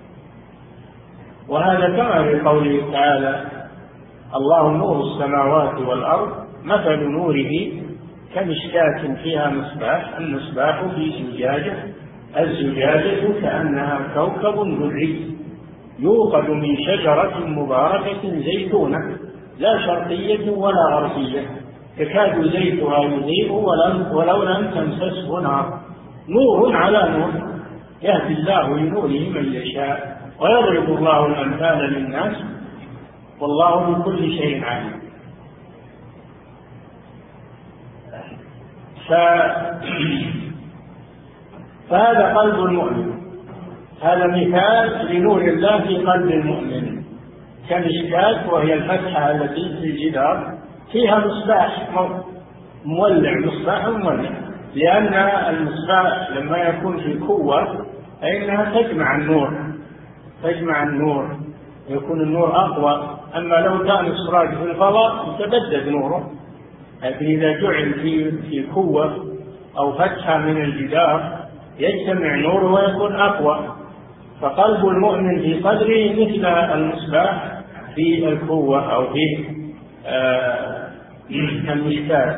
وهذا كما في قوله تعالى الله نور السماوات والأرض مثل نوره كمشكاة فيها مصباح، المصباح في زجاجة، الزجاجة كأنها كوكب دري يوقد من شجرة مباركة زيتونة لا شرقية ولا غربية يكاد زيتها يضيء ولو لم تمسسه نار، نور على نور يهدي الله لنوره من يشاء ويضرب الله الأمثال للناس والله بكل شيء عليم. ف... فهذا قلب المؤمن، هذا مثال لنور الله في قلب المؤمن كمشكاة، وهي الفتحة التي في الجدار فيها مصباح مولع، مصباح مولع، لأن المصباح لما يكون في قوة فإنها تجمع النور تجمع النور يكون النور أقوى. أما لو كان السراج في الفضاء يتبدد نوره، لكن إذا جعل في في قوة أو فتحة من الجدار يجتمع نوره ويكون أقوى. فقلب المؤمن في قدره مثل المصباح في القوة أو في آه المشكاة،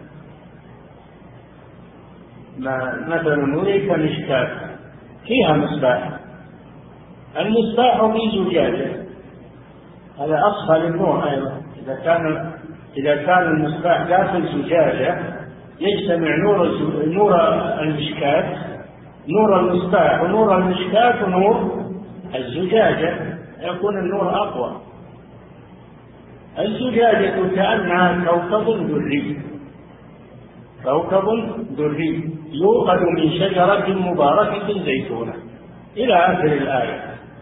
مثل نوره كمشكاة فيها مصباح، المصباح في زجاجة، هذا أصفى للنور أيضا. إذا كان إذا كان المصباح داخل زجاجة يجتمع نور نور المشكاة، نور المصباح ونور المشكاة ونور الزجاجة، يكون النور أقوى. الزجاجة كأنها كوكب دري، كوكب دري يوقد من شجرة مباركة زيتونة إلى آخر الآية.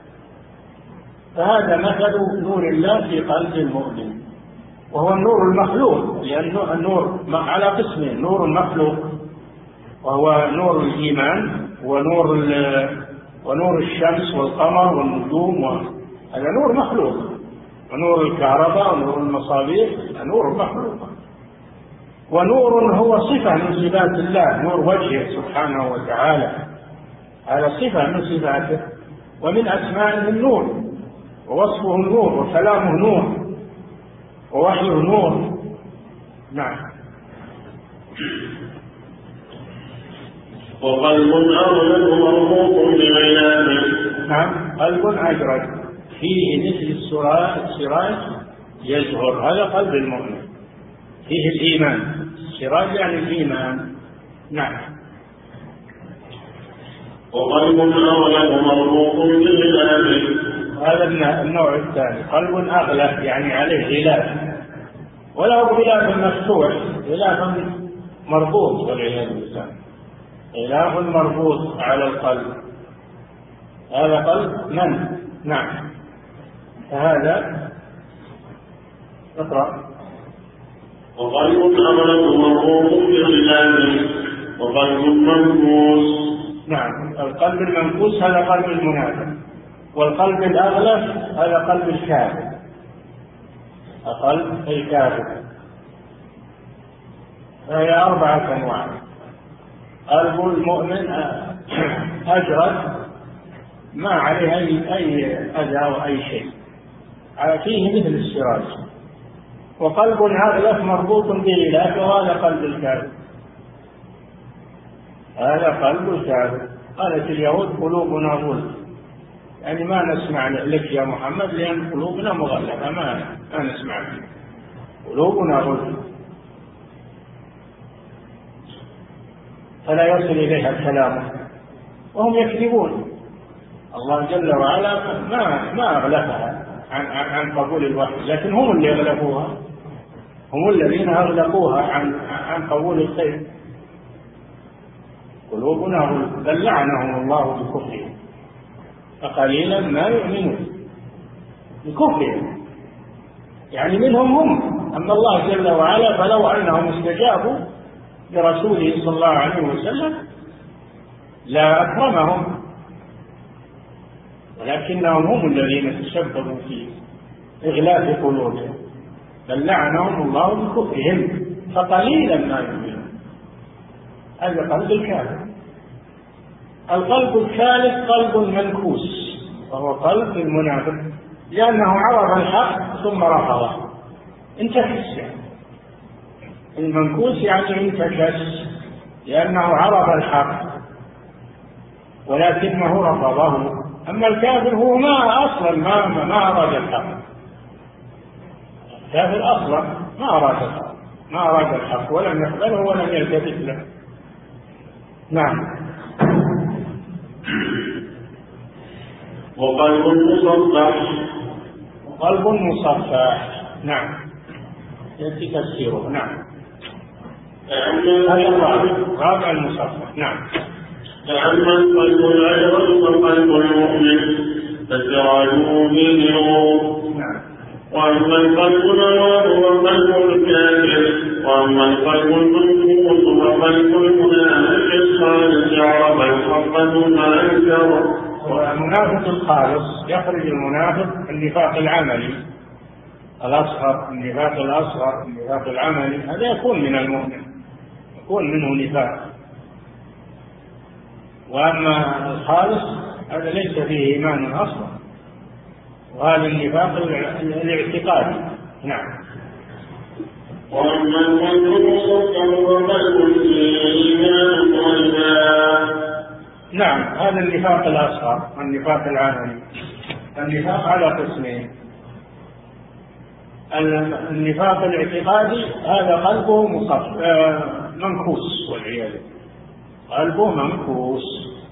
فهذا مثل نور الله في قلب المؤمن، وهو النور المخلوق، لأن النور على قسمين: نور مخلوق وهو نور الإيمان، ونور ونور الشمس والقمر والنجوم، هذا نور مخلوق، ونور الكهرباء ونور المصابيح نور مخلوق. ونور هو صفة من صفات الله، نور وجهه سبحانه وتعالى، هذا صفة من صفاته، ومن أسمائه النور، ووصفه النور، وكلامه نور، ووحيه نور. نعم. وقلب أغلق مربوط بغلافه. نعم، قلب أجرد فيه مثل السراج يزهر، هذا قلب المؤمن، فيه الإيمان، السراج يعني الإيمان. نعم. وقلب أغلق مربوط بغلافه، هذا النوع الثاني، قلب أغلق يعني عليه غلاف، ولا هو غلاف مفتوح، غلاف مربوط والعياذ بالله، غلاف مربوط على القلب، هذا قلب من؟ نعم. فهذا اقرأ. وقلب أغلق مربوط بغلافه، وقلب منكوس. نعم، القلب المنكوس هذا قلب المنافق، والقلب الأغلف هذا قلب الكافر، قلب الكافر. فهي أربعة أنواع. قلب المؤمن أجرد ما عليه أي أي أذى أو أي شيء، فيه مثل السراج. وقلب أغلف مربوط بغلاف، وهذا قلب الكافر، هذا قلب الكافر. قالت اليهود قلوبنا غلف، يعني ما نسمع لك يا محمد لأن قلوبنا مغلفة، ما ما نسمع لك، قلوبنا غلف، فلا يصل إليها الكلام، وهم يكذبون. الله جل وعلا ما ما أغلقها عن عن قبول الوحي، لكن هم اللي أغلقوها، هم الذين أغلقوها عن عن قبول الخير. قلوبنا غلف، بل لعنهم الله بكفرهم فقليلا ما يؤمنون، بكفرهم، يعني منهم هم. أما الله جل وعلا فلو أنهم استجابوا لرسوله صلى الله عليه وسلم لا أكرمهم، ولكنهم هم الذين تسببوا في إغلاق قلوبهم، بل لعنهم الله بكفرهم فقليلا ما يؤمنون. هذا قلب الكافر. القلب الثالث قلب منكوس، وهو قلب المنافق، لأنه عرف الحق ثم رفضه، انتكس. المنكوس يعني انتكس، لأنه عرف الحق ولكنه رفضه. أما الكافر هو ما أصلا ما ما أراد الحق، الكافر أصلا ما أراد الحق، ما أراد الحق ولم يقبله ولم يلتفت له. نعم. وقلب مصفح. وقلب مصفح، نعم، يأتي تفسيره. نعم. هذا الرابع المصفح. نعم. فأما القلب الأجرد فقلب المؤمن فسراجه فيه نور. نعم. وأما القلب النوار فقلب الكافر. وأما القلب المنكوس فقلب المنافق الصالح عرف الحق ثم أنكره. والمنافق الخالص يخرج المنافق النفاق العملي الأصغر، النفاق الأصغر، النفاق العملي، هذا يكون من المؤمن، يكون منه نفاق. وأما الخالص هذا ليس فيه إيمان أصلا، وهذا النفاق الاعتقادي. نعم. وأما القلب المصفح فقلب فيه إيمان قلبا. نعم، هذا النفاق الأصغر والنفاق العملي. النفاق على قسمين: النفاق الاعتقادي هذا قلبه مصفح منكوس والعياذ بالله، قلبه منكوس،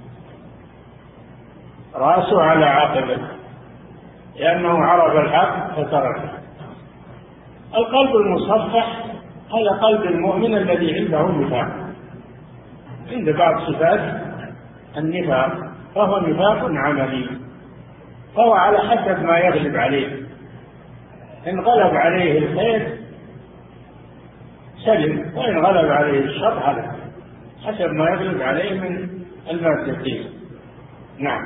راسه على عقبه، لأنه عرف الحق فتركه. القلب المصفح هذا قلب المؤمن الذي عنده نفاق، عند بعض صفات النفاق، فهو نفاق عملي، فهو على حسب ما يغلب عليه. إن غلب عليه الخير سلم، وإن غلب عليه الشر هلك، حسب ما يغلب عليه من المادتين. نعم.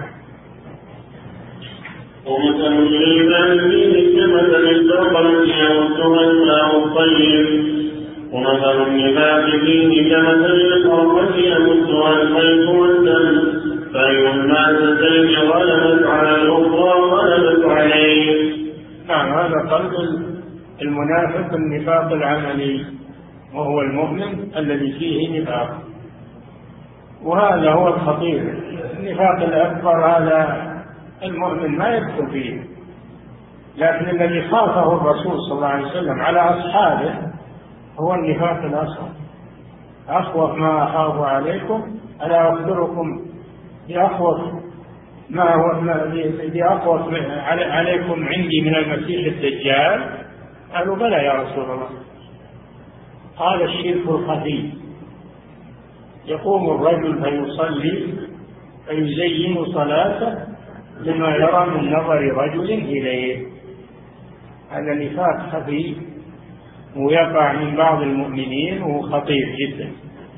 ومثل الإيمان فيه كمثل البقرة يمسها الماء الطيب، ومثل النفاق فيه كمثل الحرة يمسها الحيض والدم، فأي المادتين غلبت على الأخرى غلبت عليه. نعم، هذا قلب المنافق النفاق العملي، وهو المؤمن الذي فيه نفاق، وهذا هو الخطير. النفاق الأكبر هذا المؤمن ما يدخل فيه، لكن الذي خافه الرسول صلى الله عليه وسلم على أصحابه هو النفاق الأصغر. أخوف ما أخاف عليكم ألا أخبركم بأخوف ما هو بأخوف عليكم عندي من المسيح الدجال؟ قالوا بلى يا رسول الله. قال الشرك الخفي، يقوم الرجل فيصلي فيزين صلاته لما يرى من نظر رجل إليه. هذا نفاق خفي ويقع من بعض المؤمنين وهو خطير جدا،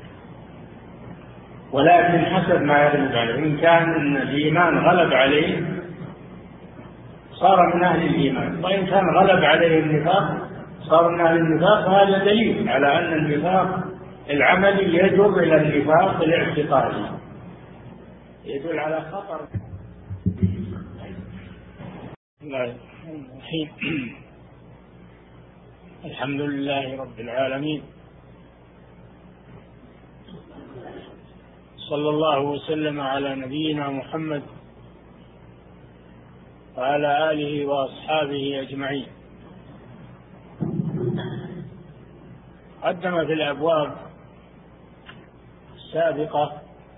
ولكن حسب ما يغلب عليه. إن كان الإيمان غلب عليه صار من أهل الإيمان، وإن كان غلب عليه النفاق صار من أهل النفاق. فهذا دليل على أن النفاق العملي يجر إلى النفاق الاعتقادي، يدل على خطر. الحمد لله رب العالمين، صلى الله وسلم على نبينا محمد وعلى آله وأصحابه أجمعين. قدم في الأبواب السابقة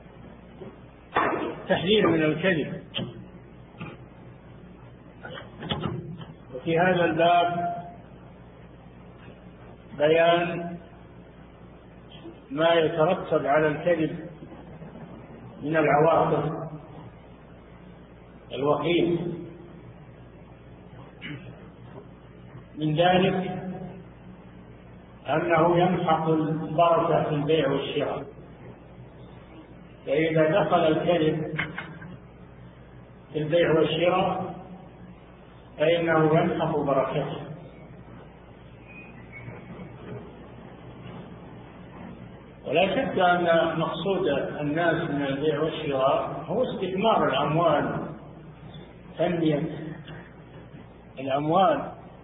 تحذير من الكذب، وفي هذا الباب بيان ما يترتب على الكذب من العواقب الوخيمة. من ذلك أنه يمحق البركة في البيع والشراء، فإذا دخل الكذب في البيع والشراء فإنه يمحق بركته. ولا شك أن مقصود الناس من البيع والشراء هو استثمار الأموال، تنمية الأموال،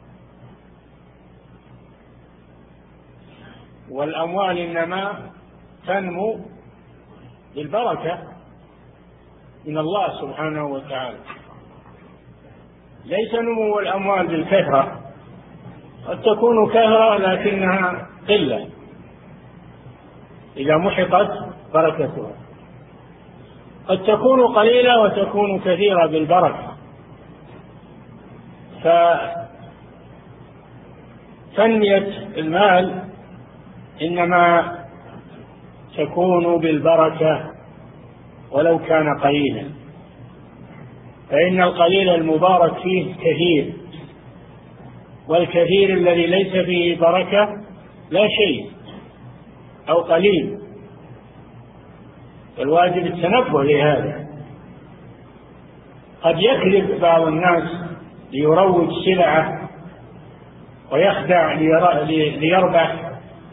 والأموال إنما تنمو بالبركة من الله سبحانه وتعالى، ليس نمو الأموال بالكثرة. قد تكون كثرة لكنها قلة إذا محقت بركتها، قد تكون قليلة وتكون كثيرة بالبركة. فتنمية المال إنما تكون بالبركة ولو كان قليلا، فإن القليل المبارك فيه كثير، والكثير الذي ليس فيه بركة لا شيء أو قليل. الواجب التنبه لهذا. قد يكذب بعض الناس ليروج سلعة ويخدع ليربح،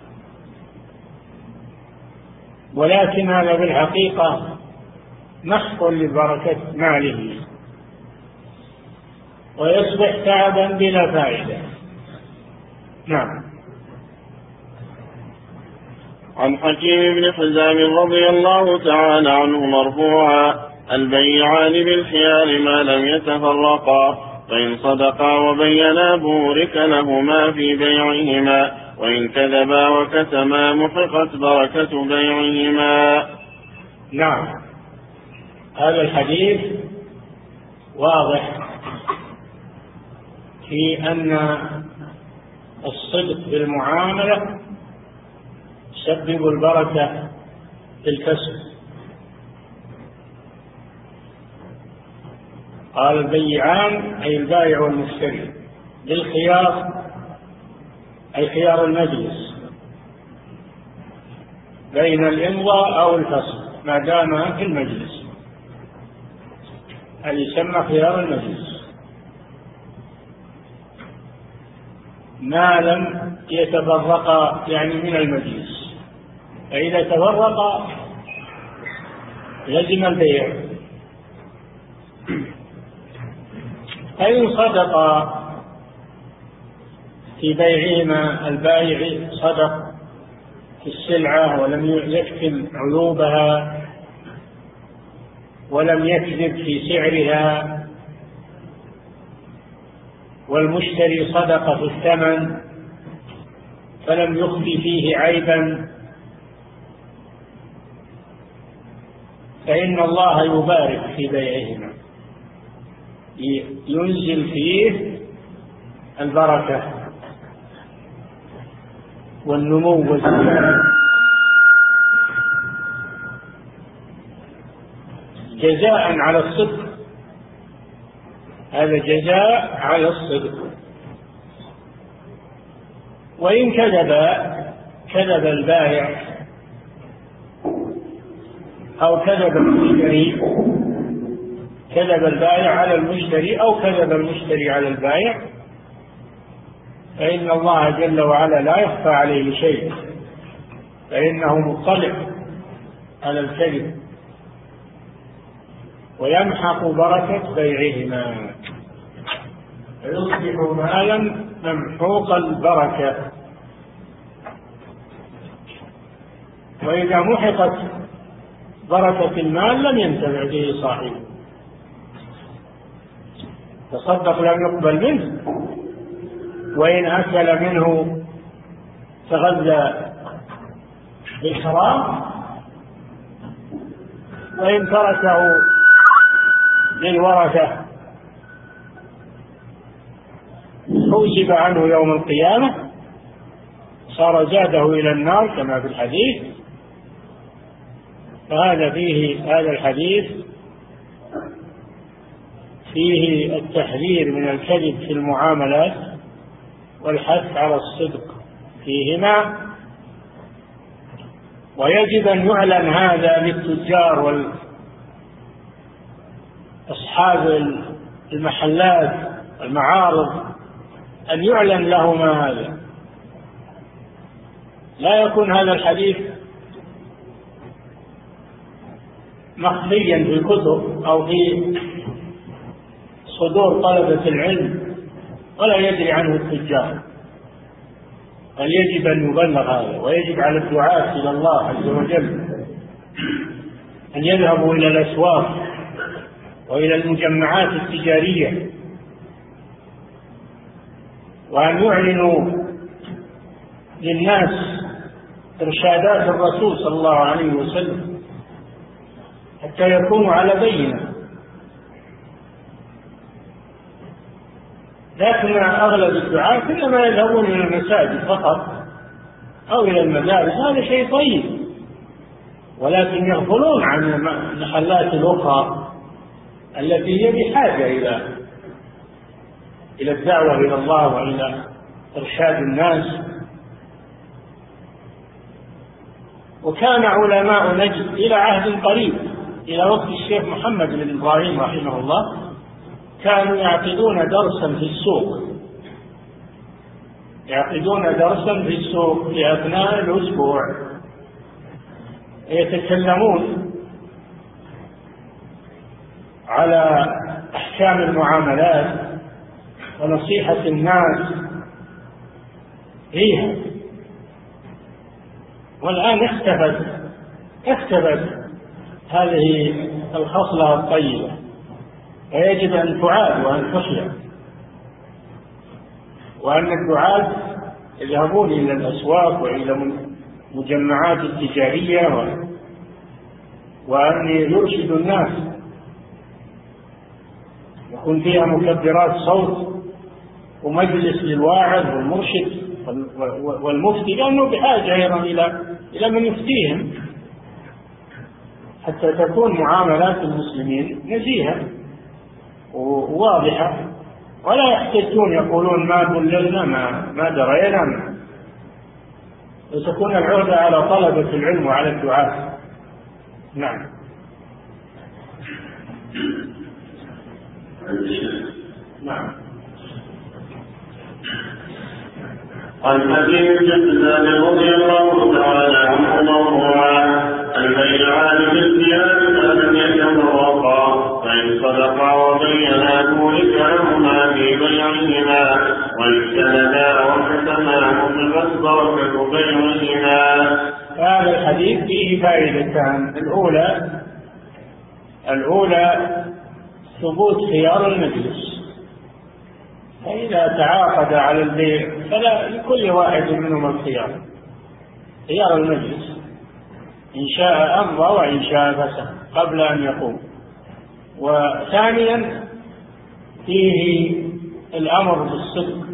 ولكن هذا بالحقيقة محق لبركة ماله، ويصبح تعبا بلا فائدة. نعم. عن حكيم بن حزام رضي الله تعالى عنه مرفوعا: البيعان بالخيار ما لم يتفرقا، فإن صدقا وبينا بورك لهما في بيعهما، وإن كذبا وكتما محقت بركة بيعهما. نعم، هذا الحديث واضح في أن الصدق في المعاملة يسبب البركة في الكسب. قال البيعان أي البائع والمشتري بالخيار، أي خيار المجلس بين الإمضاء أو الفسخ ما دام في المجلس، هذا يسمى خيار المجلس ما لم يتفرقا يعني من المجلس، فإذا تفرقا لزم البيع. فإن صدقا في بيعهما، البائع صدق في السلعة ولم يكتم عيوبها ولم يكذب في سعرها، والمشتري صدق في الثمن فلم يخفي فيه عيبا، فإن الله يبارك في بيعهما، ينزل فيه البركة والنمو والزيادة جزاء على الصدق. هذا جزاء على الصدق. وإن كذب كذب البائع أو كذب المشتري، كذب البائع على المشتري أو كذب المشتري على البائع، فإن الله جل وعلا لا يخفى عليه شيء، فإنه مطلع على الكذب ويمحق بركة بيعهما، فيصبح مالا ممحوق البركة. وإذا محقت بركة المال لم ينتفع به صاحبه، تصدق لم يقبل منه، وإن أكل منه تغذى بالحرام، وإن تركه للورثة حوجب عنه يوم القيامة، صار زاده إلى النار كما في الحديث. فهذا فيه هذا الحديث فيه التحذير من الكذب في المعاملات والحث على الصدق فيهما، ويجب أن يعلن هذا للتجار وأصحاب المحلات والمعارض، أن يعلن لهم هذا، لا يكون هذا الحديث مخفيا في الكتب أو في صدور طلبة العلم ولا يدري عنه التجار، بل يجب أن يبلغ هذا. ويجب على الدعاة إلى الله عز وجل أن يذهبوا إلى الأسواق وإلى المجمعات التجارية وأن يعلنوا للناس إرشادات الرسول صلى الله عليه وسلم حتى يكونوا على بينة. لكن أغلب الدعاة إنما يذهبون إلى المساجد فقط أو إلى المدارس، هذا شيء طيب، ولكن يغفلون عن المحلات الأخرى التي هي بحاجة إلى إلى الدعوة إلى الله وإلى إرشاد الناس. وكان علماء نجد إلى عهد قريب، إلى وقت الشيخ محمد بن إبراهيم رحمه الله، كانوا يعقدون درسا في السوق يعقدون درسا في السوق في أثناء الأسبوع، يتكلمون على أحكام المعاملات ونصيحة الناس فيها. والآن اختفت اختفت هذه الخصلة الطيبة، ويجب أن تعاد وأن تحيا، وأن الدعاة يذهبون إلى الأسواق وإلى مجمعات التجارية وأن يرشدوا الناس، يكون فيها مكبرات صوت ومجلس للواعظ والمرشد والمفتي، لأنه بحاجة أيضا إلى إلى من يفتيهم حتى تكون معاملات المسلمين نزيهة وواضحة، ولا يحتجون يقولون ما دللنا ما ما درينا، وتكون العهدة على طلبة العلم وعلى الدعاة. نعم. نعم. عن حكيم بن حزام رضي الله تعالى عنه مرفوعا: البيعان بالثياب ما لم يتفرقا، فإن صدقا وبينا بورك لهما في بيعهما، وإن كذبا وكتما حفظت بركة بيعهما. هذا الحديث فيه فائدتان: الأولى الأولى ثبوت خيار المجلس، فإذا تعاقد على البيع فلا لكل واحد منهم الخيار، خيار المجلس، إن شاء أمضى وإن شاء فسخ قبل أن يقوم. وثانيا فيه الأمر بالصدق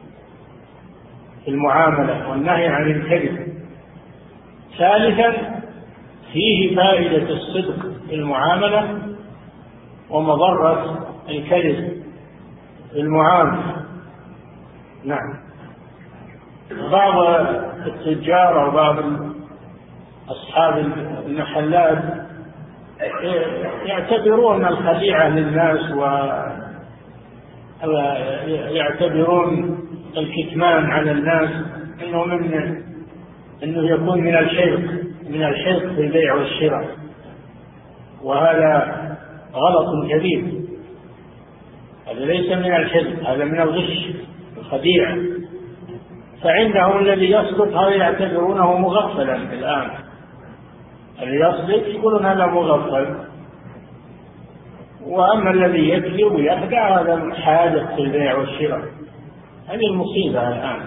في المعاملة والنهي عن الكذب. ثالثا فيه فائدة الصدق في المعاملة ومضرة الكذب في المعاملة. نعم. بعض التجار أو بعض أصحاب المحلات يعتبرون الخديعة للناس ويعتبرون الكتمان على الناس أنه من أنه يكون من الحرق من الحرق في البيع والشراء، وهذا غلط كبير. هذا ليس من الحرق، هذا من الغش الخديعة. فعندهم الذي يصدق هذا يعتبرونه مغفلا الآن، الذي يصدق يقولون هذا مغفل، وأما الذي يكذب ويخدع هذا حادث في البيع والشراء. هذه المصيبة الآن.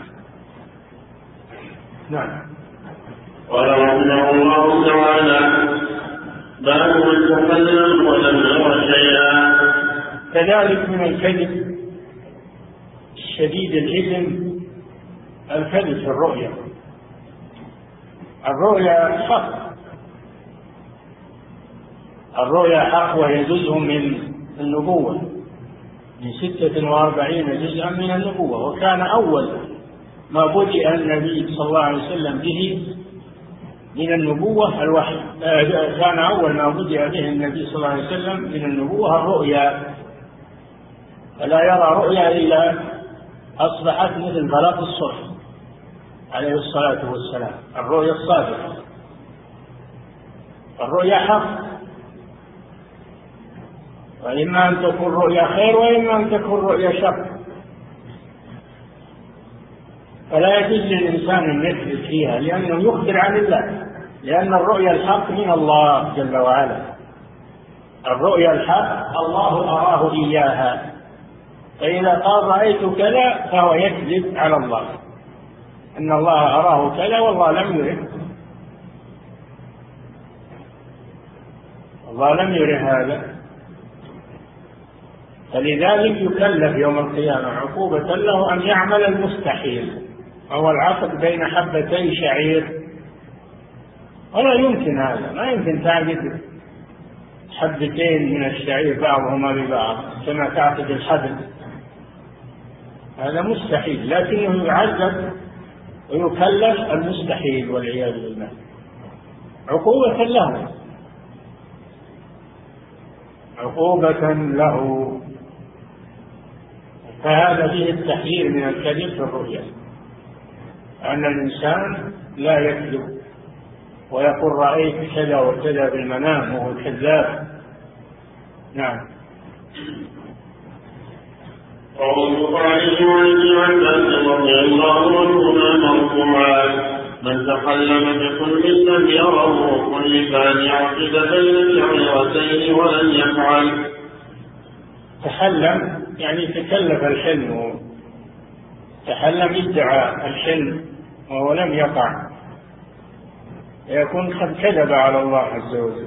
نعم. قال رحمه الله تعالى: باب من تكلم ولم ير شيئا. كذلك من الكذب الشديد الإثم الكذب في الرؤيا. الرؤيا حق، الرؤيا حق، وهي جزء من النبوة، من ستة وأربعين جزءا من النبوة. وكان أول ما بدأ النبي صلى الله عليه وسلم به من النبوة الوحي، كان أول ما بدأ به النبي صلى الله عليه وسلم من النبوة الرؤيا، فلا يرى رؤيا إلا أصبحت مثل فلق الصبح عليه الصلاة والسلام. الرؤيا الصادقة، الرؤيا حق، وإما أن تكون رؤيا خير وإما أن تكون رؤيا شر، فلا يجوز للإنسان أن يكذب فيها لأنه يخبر عن الله، لأن الرؤيا الحق من الله جل وعلا. الرؤيا الحق الله أراه إياها، فإذا قال رأيت كذا فهو يكذب على الله، أن الله أراه كذا والله لم يره، الله لم يره هذا. فلذلك يكلف يوم القيامة عقوبة له أن يعمل المستحيل، وهو العقد بين حبتي شعير، ولا يمكن هذا، ما يمكن تعقد حبتين من الشعير بعضهما ببعض كما تعقد الحبل، هذا مستحيل، لكنه يعذب ويكلف المستحيل والعياذ بالله عقوبة له، عقوبة له. فهذا فيه التحذير من الكذب في الرؤيا، أن الإنسان لا يكذب ويقول رأيت كذا وكذا بالمنام وهو كذاب. نعم. رواه البخاري عن ابن عباس رضي الله عنهما مرفوعا: من تكلم بكل لم يره كلف أن يعقد بين الشعيرتين ولن يفعل. تحلم يعني تكلف الحلم تحلم ادعى الحلم وهو لم يقع يكون قد كذب على الله عز وجل،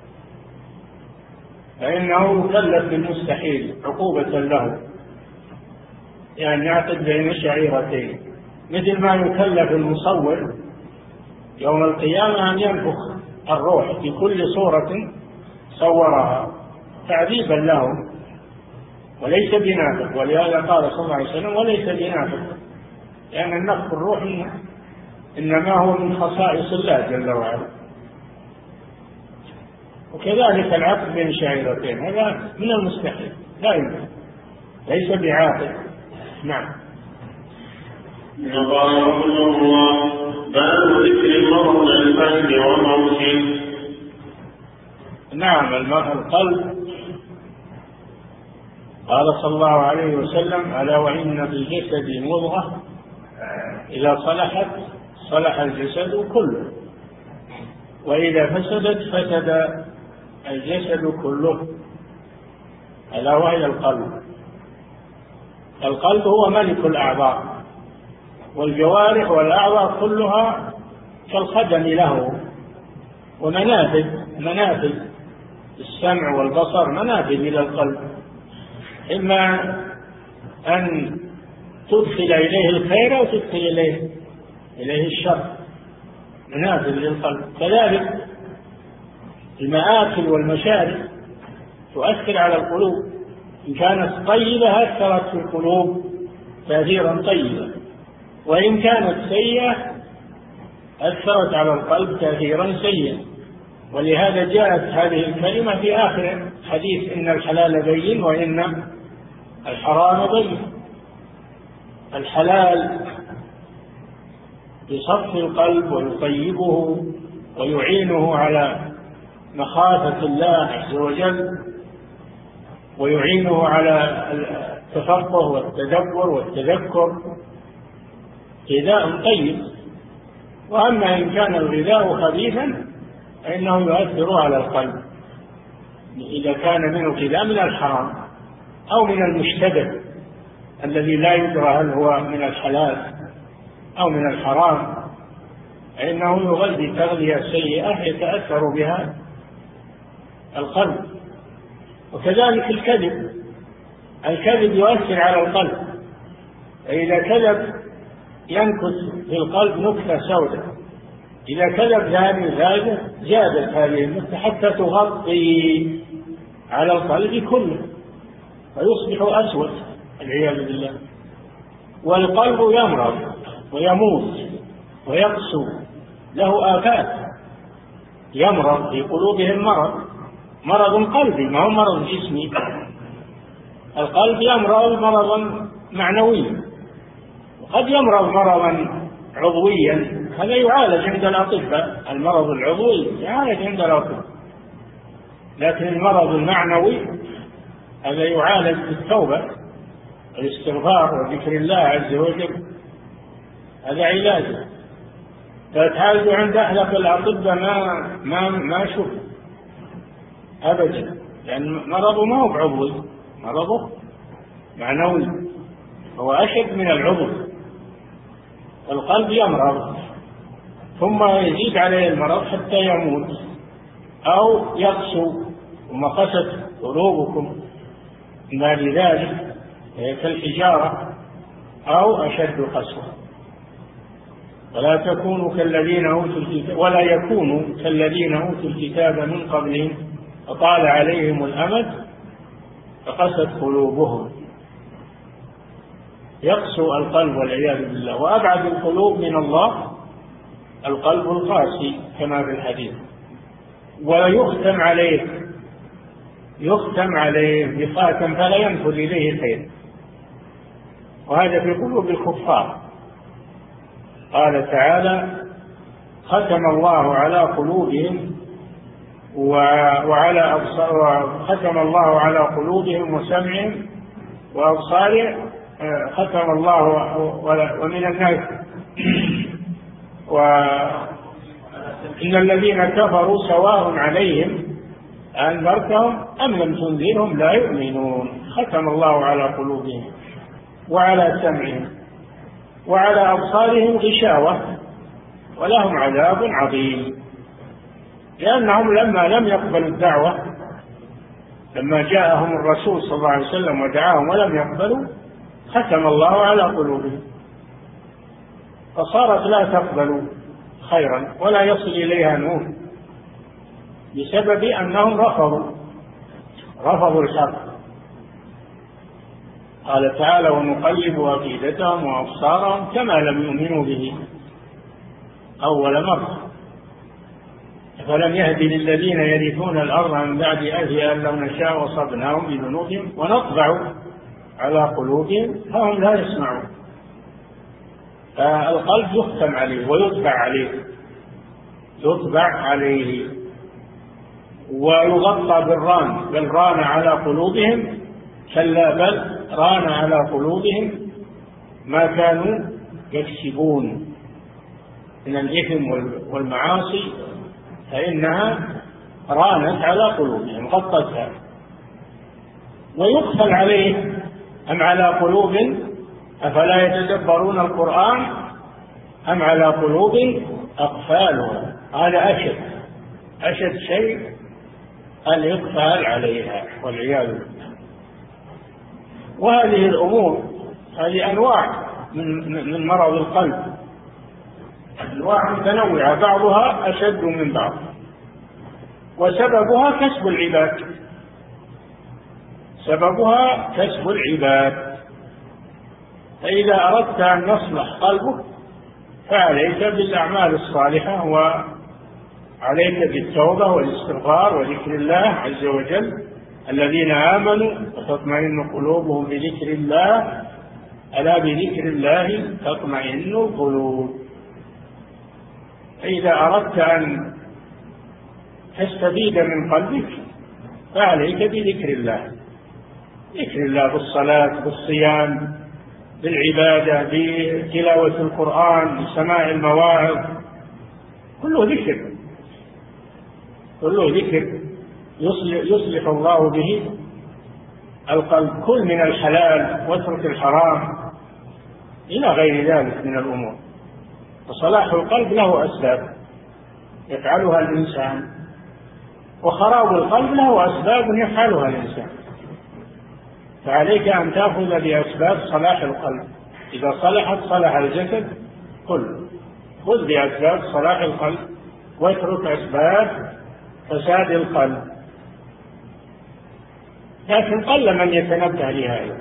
فإنه يكلف بالمستحيل عقوبة له، يعني يعقد بين شعيرتين، مثل ما يكلف المصور يوم القيامة أن ينفخ الروح في كل صورة صورها تعذيبا له، وليس بنافق. ولهذا قال صلى الله عليه وسلم وليس بنافق، لأن النفخ الروح إنما هو من خصائص الله جل وعلا. وكذلك العقد بين شعيرتين هذا من المستحيل لا يمكن، ليس بعاقل. نعم. قال رحمه الله: باب ذكر المرض الفهم وموته. نعم، القلب قال صلى الله عليه وسلم: ألا وإن في الجسد مضغة إذا صلحت صلح الجسد كله، وإذا فسدت فسد الجسد كله، ألا وهي القلب. القلب هو ملك الأعضاء، والجوارح والأعضاء كلها كالخدم له، ومنافذ منافذ السمع والبصر منافذ إلى القلب، إما أن تدخل إليه الخير أو تدخل إليه إليه الشر، منافذ للقلب. كذلك المآكل والمشارب تؤثر على القلوب، إن كانت طيبة أثرت في القلوب تأثيرا طيبا، وإن كانت سيئة أثرت على القلب تأثيرا سيئا. ولهذا جاءت هذه الكلمة في آخر حديث: إن الحلال بين وإن الحرام بين. الحلال يصفي القلب ويطيبه ويعينه على مخافة الله عز وجل، ويعينه على التفقه والتدبر والتذكر، غذاء طيب. وأما إن كان الغذاء خبيثا فإنه يؤثر على القلب، إذا كان منه غذاء من الحرام أو من المشتبه الذي لا يدرى هل هو من الحلال أو من الحرام، فإنه يغذي تغذية سيئة يتأثر بها القلب. وكذلك الكذب، الكذب يؤثر على القلب، فإذا كذب ينكت في القلب نكتة سوداء، إذا كذب ثاني زادت زادت هذه النكتة حتى تغطي على القلب كله فيصبح أسود والعياذ بالله. والقلب يمرض ويموت ويقسو، له آفات، يمرض في قلوبهم مرض، مرض قلبي ما هو مرض جسمي. القلب يمرض مرضا معنويا، وقد يمرض مرضا عضويا، هذا يعالج عند الأطباء، المرض العضوي يعالج عند الأطباء، لكن المرض المعنوي هذا يعالج بالتوبة والاستغفار وذكر الله عز وجل، هذا علاجه. فتعالج عند أهلك الأطباء ما ما ما شوف أبدا، لأن مرضه ما هو بعضوي، مرضه معنوي، هو أشد من العضو. القلب يمرض ثم يزيد عليه المرض حتى يموت أو يقسو، ثم قست قلوبكم ما لذلك كالحجارة أو أشد قسوة. ولا تكونوا كالذين أوتوا الكتاب ولا يكونوا كالذين أوتوا الكتاب من قبلهم فطال عليهم الأمد فقست قلوبهم. يقسو القلب والعياذ بالله. وأبعد القلوب من الله القلب القاسي كما في الحديث. ويختم عليه يختم عليه بخاتم فلا ينفذ إليه خير، وهذا في قلوب الكفار. قال تعالى: ختم الله على قلوبهم وعلى أبصار ختم الله على قلوبهم وسمعهم وأبصارهم ختم الله ومن الناس وإن الذين كفروا سواء عليهم أنذرتهم أم لم تنذرهم لا يؤمنون. ختم الله على قلوبهم وعلى سمعهم وعلى أبصارهم غشاوة ولهم عذاب عظيم، لأنهم لما لم يقبلوا الدعوة، لما جاءهم الرسول صلى الله عليه وسلم ودعاهم ولم يقبلوا، ختم الله على قلوبهم، فصارت لا تقبل خيرا ولا يصل إليها نور، بسبب أنهم رفضوا رفضوا الحق. قال تعالى: ونقلب أفئدتهم وأبصارهم كما لم يؤمنوا به أول مرة، فلم يهد للذين يرثون الأرض من بعد أهلها أن لو نشاء وصبناهم بذنوبهم ونطبع على قلوبهم فهم لا يسمعون. فالقلب يختم عليه ويطبع عليه يطبع عليه ويغطى بالران، بل ران على قلوبهم، كلا بل ران على قلوبهم ما كانوا يكسبون من الإثم والمعاصي، فإنها رانت على قلوبهم غطتها. ويقفل عليه: أم على قلوب أفلا يتدبرون القرآن أم على قلوب أقفالها. هذا أشد أشد شيء الإقفال عليها والعياذ بالله. وهذه الأمور هذه أنواع من من مرض القلب، أنواع متنوعة بعضها أشد من بعض، وسببها كسب العباد سببها كسب العباد. فإذا أردت أن يصلح قلبك فعليك بالأعمال الصالحة، وعليك بالتوبة والاستغفار وذكر الله عز وجل. الذين آمنوا وتطمئن قلوبهم بذكر الله، ألا بذكر الله تطمئن القلوب. فإذا أردت أن تستفيد من قلبك فعليك بذكر الله، ذكر الله بالصلاة، بالصيام، بالعبادة، بتلاوة القرآن، بسماع المواعظ، كله ذكر كله ذكر يصلح الله به القلب. كل من الحلال واترك الحرام إلى غير ذلك من الأمور. وصلاح القلب له أسباب يفعلها الإنسان، وخراب القلب له أسباب يفعلها الإنسان. فعليك أن تأخذ بأسباب صلاح القلب، إذا صلحت صلح الجسد كله. خذ بأسباب صلاح القلب واترك أسباب فساد القلب. لكن قل من يتنبه لهذا،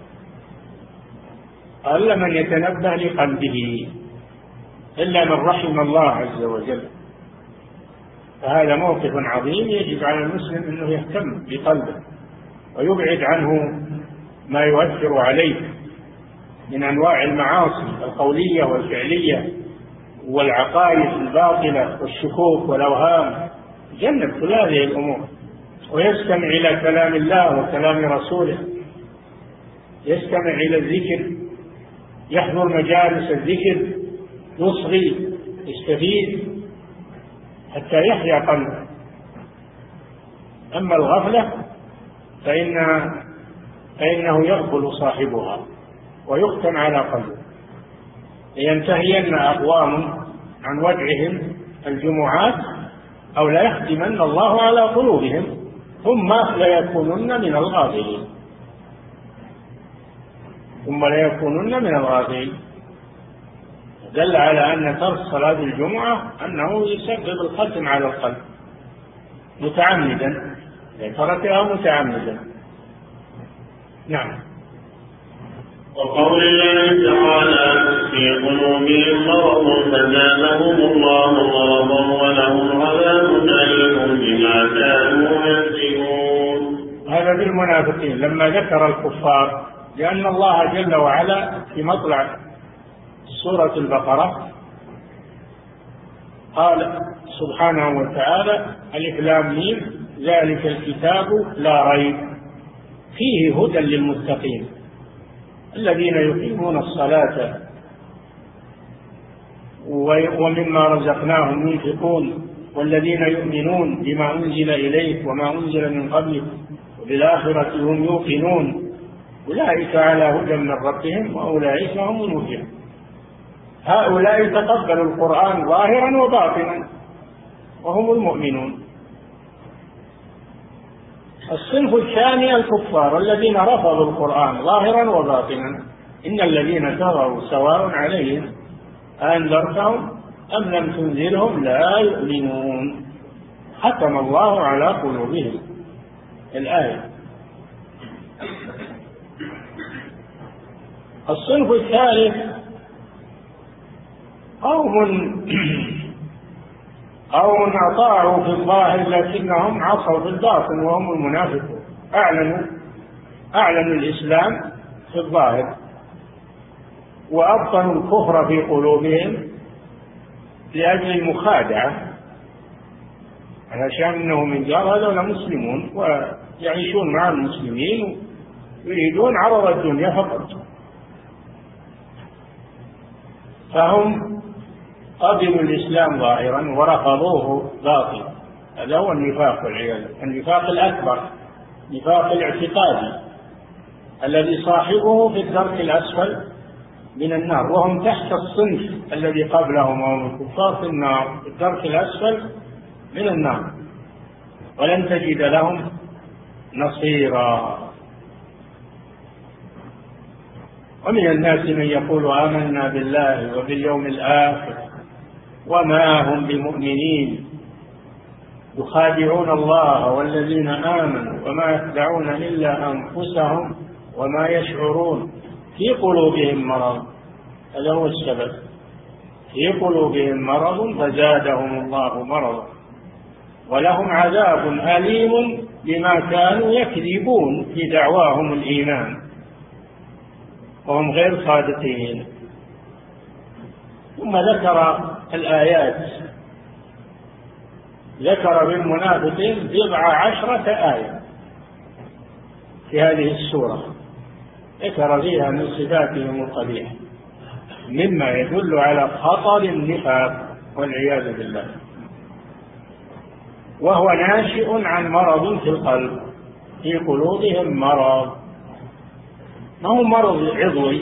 قل من يتنبه لقلبه إلا من رحم الله عز وجل. فهذا موقف عظيم يجب على المسلم أنه يهتم بقلبه ويبعد عنه ما يؤثر عليه من أنواع المعاصي القولية والفعلية والعقائد الباطلة والشكوك والأوهام. جنب كل هذه الأمور ويستمع إلى كلام الله وكلام رسوله، يستمع إلى الذكر، يحضر مجالس الذكر، يصغي، يستفيد حتى يحيا قلبه. أما الغفلة فإن فإنه يغفل صاحبها ويختم على قلبه. لينتهين أقوام عن ودعهم الجمعات أو لا يختمن الله على قلوبهم ثم ليكونن من الغافلين ثم ليكونن من الغافلين. دل على أن ترك صلاة الجمعة أنه يسبب الختم على القلب متعمدا، تركها متعمدا. نعم. وقول الله تعالى: في قلوبهم مرض فزادهم الله مرضا ولهم عذاب أليم بما كانوا يكذبون. هذا بالمنافقين لما ذكر الكفار، لأن الله جل وعلا في مطلع سورة البقرة قال سبحانه وتعالى: ألف لام ميم ذلك الكتاب لا ريب فيه هدى للمتقين الذين يقيمون الصلاة ومما رزقناهم ينفقون والذين يؤمنون بما أنزل إليك وما أنزل من قبلك وبالآخرة هم يوقنون أولئك على هدى من ربهم وأولئك هم المفلحون. هؤلاء تقبلوا القرآن ظاهرا وباطنا وهم المؤمنون. الصنف الثاني الكفار الذين رفضوا القرآن ظاهرا وباطنا. إن الذين كفروا سواء عليهم أنذرتهم أم لم تنذرهم لا يؤمنون ختم الله على قلوبهم. الآية. الصنف الثالث قوم قوم أطاعوا في الظاهر لكنهم عصوا في الباطن وهم المنافقون. أعلنوا أعلنوا الإسلام في الظاهر وأبطنوا الكفر في قلوبهم لأجل المخادعة، علشان أنهم من قال هذول مسلمون ويعيشون مع المسلمين ويريدون عرض الدنيا فقط، فهم قبلوا الإسلام ظاهرا ورفضوه باطنا. هذا هو النفاق والعياذ، النفاق الأكبر، نفاق الاعتقادي الذي صاحبه في الدرك الأسفل من النار، وهم تحت الصنف الذي قبلهم وهم الكفار في النار في الدرك الأسفل من النار، ولن تجد لهم نصيرا. ومن الناس من يقول آمنا بالله وباليوم الآخر وما هم بمؤمنين يخادعون الله والذين آمنوا وما يخدعون إلا أنفسهم وما يشعرون في قلوبهم مرض. هذا هو السبب، في قلوبهم مرض فزادهم الله مرضا ولهم عذاب أليم بما كانوا يكذبون في دعواهم الإيمان وهم غير صادقين. ثم ذكر الآيات، ذكر بالمنافقين بضع عشرة آية في هذه السورة، ذكر فيها من صفاتهم القبيحة مما يدل على خطر النفاق والعياذ بالله، وهو ناشئ عن مرض في القلب، في قلوبهم مرض، ما هو مرض عضوي،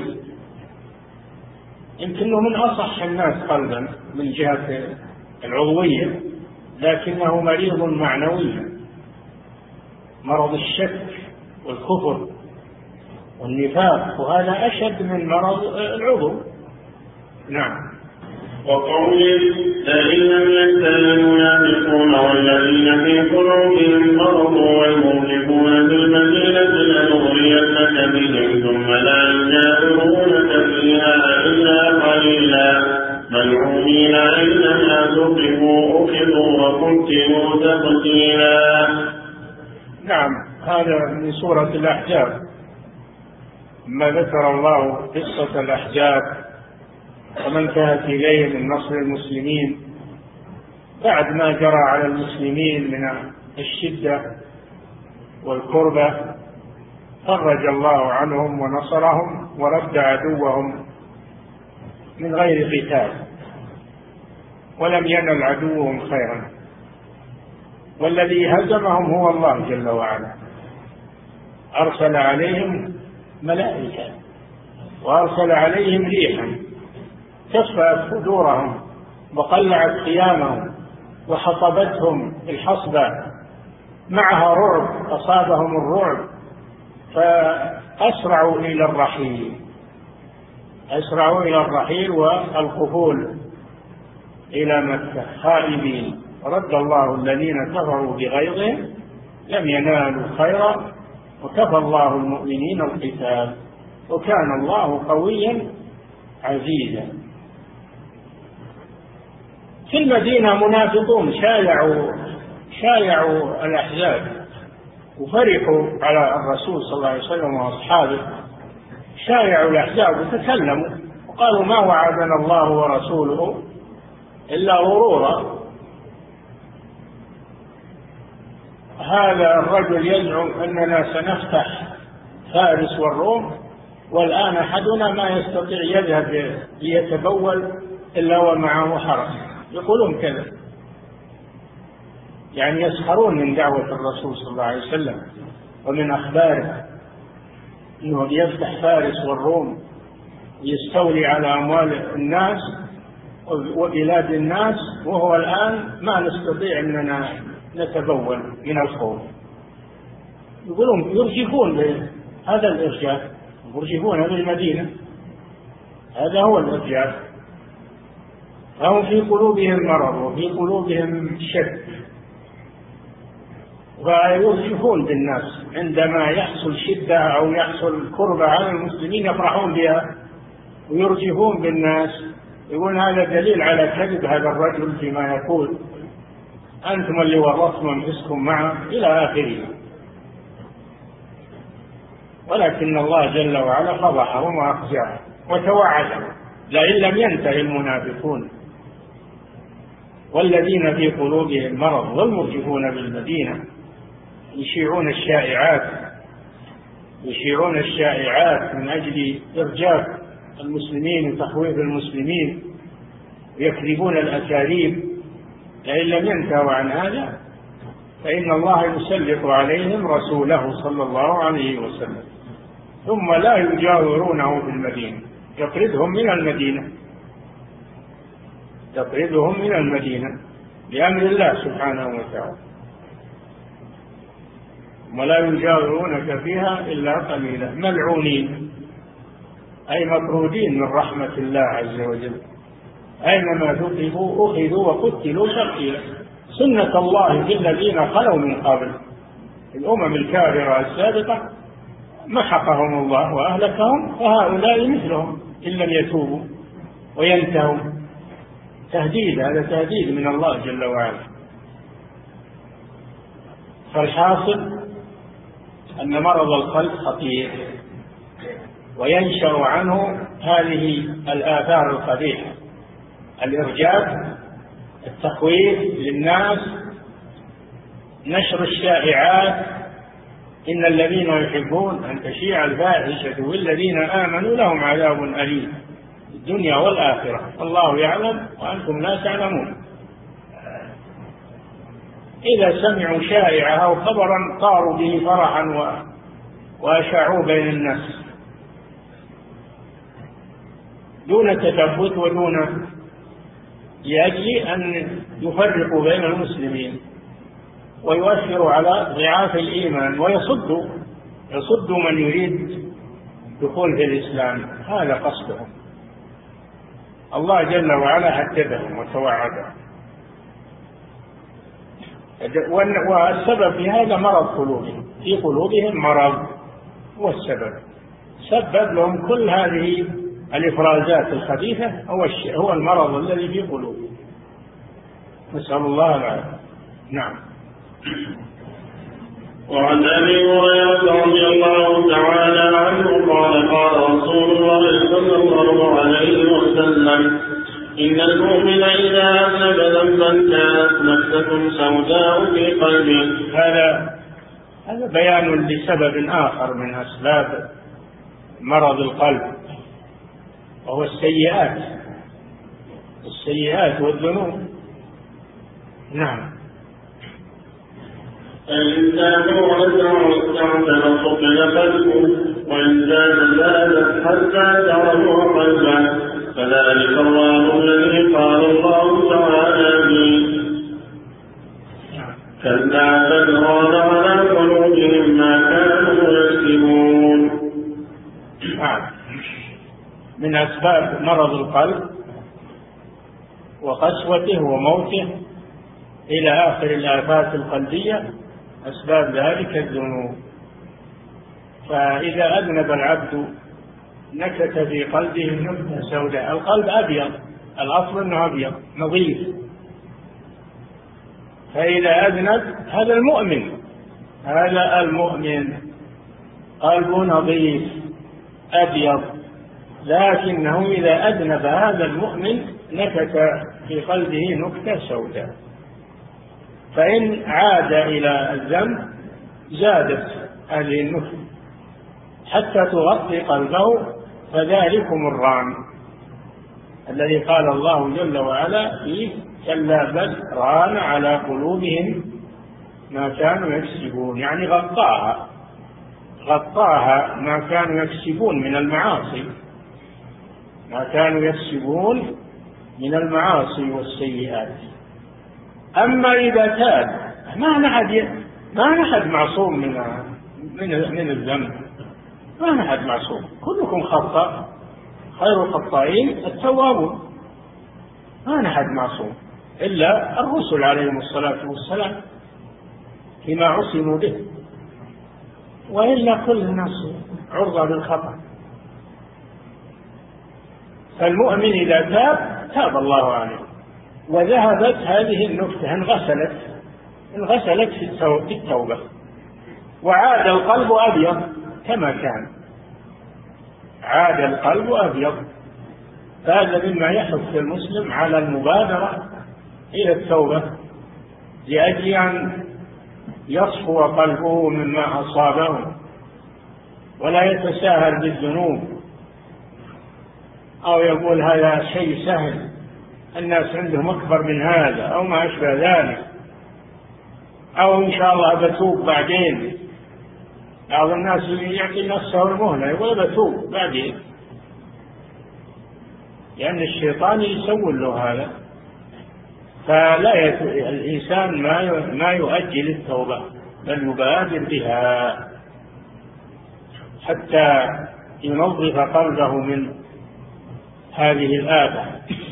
يمكنه من أصح الناس قلبا من جهة العضوية، لكنه مريض معنوي، مرض الشك والكفر والنفاق، وهذا أشد من مرض العضو. نعم. وقوله لئن لم ينته المنافقون والذين في قلوبهم مرض والمرجفون في المدينة لنغرينك بهم ثم لا يجاورونك فيها إلا قليلا ملعونين أينما ثقفوا أخذوا وقتلوا تقتيلا. نعم، هذا من سورة الأحزاب، ما ذكر الله قصة الأحزاب ومن كانت إليه من نصر المسلمين بعد ما جرى على المسلمين من الشدة والكربة، فرج الله عنهم ونصرهم ورد عدوهم من غير قتال، ولم ينل عدوهم خيرا، والذي هزمهم هو الله جل وعلا، أرسل عليهم ملائكة وأرسل عليهم ريحا كسفت صدورهم وقلعت خيامهم وحطبتهم الحصبة، معها رعب أصابهم الرعب فأسرعوا إلى الرحيل، أسرعوا إلى الرحيل والقفول إلى مكة خائبين، رد الله الذين كفروا بغيظهم لم ينالوا خيرا وكفى الله المؤمنين القتال وكان الله قويا عزيزا. في المدينة منافقون شايعوا شايعوا الأحزاب وفرحوا على الرسول صلى الله عليه وسلم وأصحابه، شايعوا الأحزاب وتكلموا وقالوا ما وعدنا الله ورسوله إلا غرورا. هذا الرجل يزعم أننا سنفتح فارس والروم والآن أحدنا ما يستطيع يذهب ليتبول إلا ومعه حرس، يقولون كذا، يعني يسخرون من دعوة الرسول صلى الله عليه وسلم ومن أخباره أنه يفتح فارس والروم يستولي على أموال الناس وبلاد الناس، وهو الآن ما نستطيع أننا نتبول من الخوف. يقولون يرجفون هذا الإرجاف، يرجفون هذه المدينة، هذا هو الإرجاف. فهم في قلوبهم مرض وفي قلوبهم شك، ويرجفون بالناس عندما يحصل شدة أو يحصل كربة على المسلمين يفرحون بها ويرجفون بالناس، يقول هذا دليل على كذب هذا الرجل فيما يقول، أنتم اللي ورطتم أنفسكم معه إلى آخره. ولكن الله جل وعلا فضحهم وأخزاهم وتوعدهم لئن لم ينتهي المنافقون والذين في قلوبهم مرض والمرجفون بالمدينة يشيعون الشائعات يشيعون الشائعات من أجل إرجاف المسلمين وتخويف المسلمين ويكذبون الأكاذيب، لئن لم ينتهوا عن هذا فإن الله يسلط عليهم رسوله صلى الله عليه وسلم ثم لا يجاورونه في المدينة، يطردهم من المدينة يطردهم من المدينة بأمر الله سبحانه وتعالى، ولا يجاورونك فيها إلا قليلا، ملعونين أي مطرودين من رحمة الله عز وجل، أينما ثقفوا أخذوا وقتلوا تقتيلا. سنة الله في الذين خلوا من قبل، الأمم الكافرة السابقة محقهم الله وأهلكهم، وهؤلاء مثلهم إن لم يتوبوا وينتهوا. تهديد، هذا تهديد من الله جل وعلا. فالحاصل أن مرض القلب خطير وينشأ عنه هذه الآثار القبيحة: الإرجاف، التخويف للناس، نشر الشائعات، إن الذين يحبون أن تشيع الفاحشة والذين آمنوا لهم عذاب أليم في الدنيا والآخرة، الله يعلم وأنتم لا تعلمون. إذا سمعوا شائعة أو خبرا طاروا به فرحا وأشاعوا بين الناس دون تثبت ودون لأجل أن يفرقوا بين المسلمين ويؤثروا على ضعاف الإيمان ويصدوا يصدوا من يريد دخول في الإسلام، هذا قصدهم. الله جل وعلا هددهم وتوعدهم، والسبب في هذا مرض قلوبهم، في قلوبهم مرض هو السبب، سبب لهم كل هذه الإفرازات الخبيثة هو هو المرض الذي في قلوبهم، نسأل الله العافية. نعم. وعن أبي هريرة رضي الله تعالى عنه قال قال رسول الله صلى الله عليه وسلم: إن المؤمن إذا أذنب ذنبا كانت نكتة سوداء في قلبه. هذا هذا بيان لسبب آخر من أسباب مرض القلب، وهو السيئات السيئات والذنوب. نعم. فإن واستعتل صقل قلبه، وإن زاد زادت حتى تعرض قلبه، فذلك الله الذي قال الله تعالى فيه: كلا بل ران على قلوبهم ما كانوا يكسبون. من أسباب مرض القلب وقسوته وموته إلى آخر الآفات القلبية، أسباب ذلك الذنوب. فإذا أذنب العبد نكت في قلبه نكتة سوداء. القلب أبيض، الأصل أنه أبيض نظيف، فإذا أذنب هذا المؤمن هذا المؤمن قلبه نظيف أبيض، لكنه إذا أذنب هذا المؤمن نكت في قلبه نكتة سوداء، فإن عاد إلى الذنب زادت هذه النكتة حتى تغطي قلبه، فذلكم الران الذي قال الله جل وعلا فيه: كلا بل ران على قلوبهم ما كانوا يكسبون، يعني غطاها غطاها ما كانوا يكسبون من المعاصي، ما كانوا يكسبون من المعاصي والسيئات. أما إذا تاب ما نحد ما نحد معصوم من من من الذنب، ما نحد معصوم، كلكم خطاء، خير الخطائين التوابون، ما نحد معصوم إلا الرسل عليهم الصلاة والسلام فيما عصموا به، وإلا كل الناس عرضة للخطأ. فالمؤمن إذا تاب تاب الله عليه، وذهبت هذه النكتة، انغسلت انغسلت في التوبة، وعاد القلب أبيض كما كان، عاد القلب أبيض. فهذا مما يحث المسلم على المبادرة إلى التوبة لأجل أن يصفو قلبه مما أصابه ولا يتساهل بالذنوب، أو يقول هذا شيء سهل، الناس عندهم أكبر من هذا، أو ما أشبه ذلك، أو إن شاء الله بتوب بعدين. بعض الناس يعطي نفسه المهلة يقول بتوب بعدين، لأن الشيطان يسول له هذا. فلا يت... الإنسان ما ي... ما يؤجل التوبة، بل يبادر بها حتى ينظف قلبه من هذه الآفة.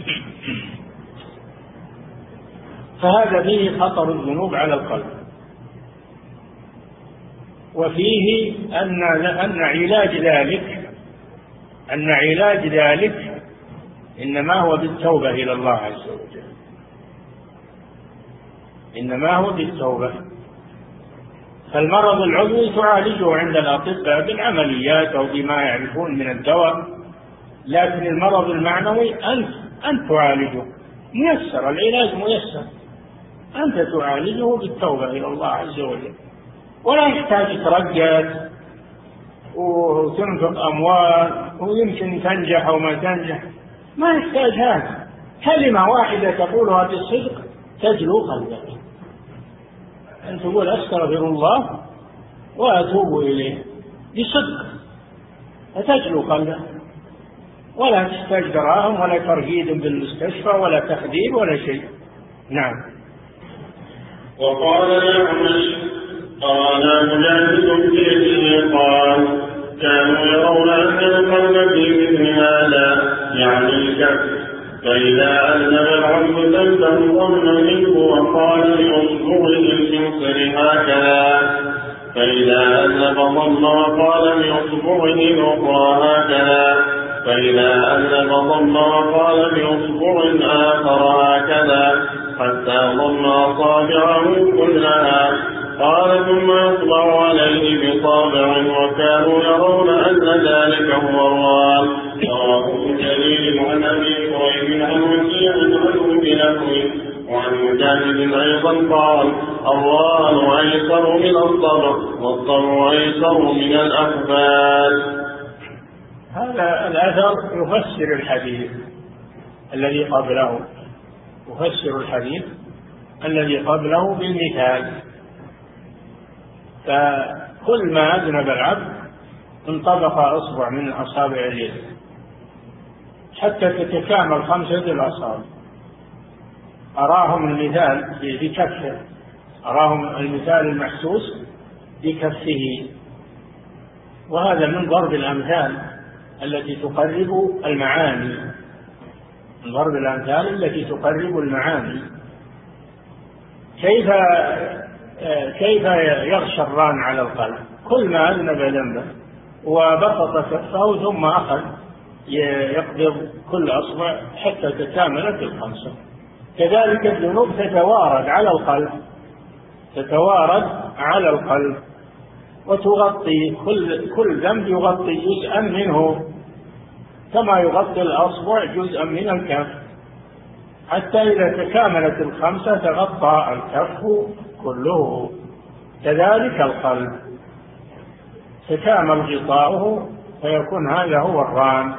فهذا فيه خطر الذنوب على القلب، وفيه أن أن علاج ذلك أن علاج ذلك إنما هو بالتوبة إلى الله عز وجل، إنما هو بالتوبة. فالمرض العضوي تعالجه عند الأطباء بالعمليات أو بما يعرفون من الدواء، لكن المرض المعنوي أنت أنت تعالجه، ميسر، العلاج ميسر، أنت تعالجه بالتوبة إلى الله عز وجل، ولا يحتاج ترجت وتنفق أموال ويمكن تنجح أو ما تنجح، ما يحتاج هذا. كلمة واحدة تقولها بالصدق تجلو قلبك، أن تقول أستغفر الله وأتوب إليه بصدق فتجلو قلبك، ولا تحتاج دراهم ولا ترهيد بالمستشفى ولا تخدير ولا شيء. نعم. وقال الأعمش قال مجاهد في قال كانوا يرون أن القلب في مثل هذا يعني الكف، فإذا أذنب العبد ذنبا ظن منه وقال لأصبعه الخنصر هكذا، فإذا أذنب ظن وقال لأصبعه الأخرى هكذا، فإذا أذنب ظن وقال بأصبع آخر هكذا، حتى ظن أصابعه كلها. قال ثم يطبع عليه بطابع، وكانوا يرون أن ذلك هو الران. رواه ابن جرير عن أبي كريب عن وكيع عنه بنحوه، وعن مجاهد أيضا قال الران أيسر من الصبر، والصبر أيسر من الأخبار. هذا الأثر يفسر الحديث الذي قبله، يفسر الحديث الذي قبله بالمثال. فكل ما أذنب العبد انطبق أصبع من أصابع اليد حتى تتكامل خمسة الأصابع. أراهم المثال بكفه، أراهم المثال المحسوس بكفه، وهذا من ضرب الأمثال التي تقرب المعاني، من ضرب الأمثال التي تقرب المعاني. كيف كيف يغشى الران على القلب؟ كل ما أذنب ذنبا وبسط كفه ثم أخذ يقبض كل أصبع حتى تكاملت الخمسة. كذلك الذنوب تتوارد على القلب، تتوارد على القلب وتغطي كل كل ذنب يغطي جزءا منه، كما يغطي الأصبع جزءا من الكف، حتى إذا تكاملت الخمسة تغطى الكف كله. كذلك القلب تكامل غطاؤه فيكون هذا هو الران،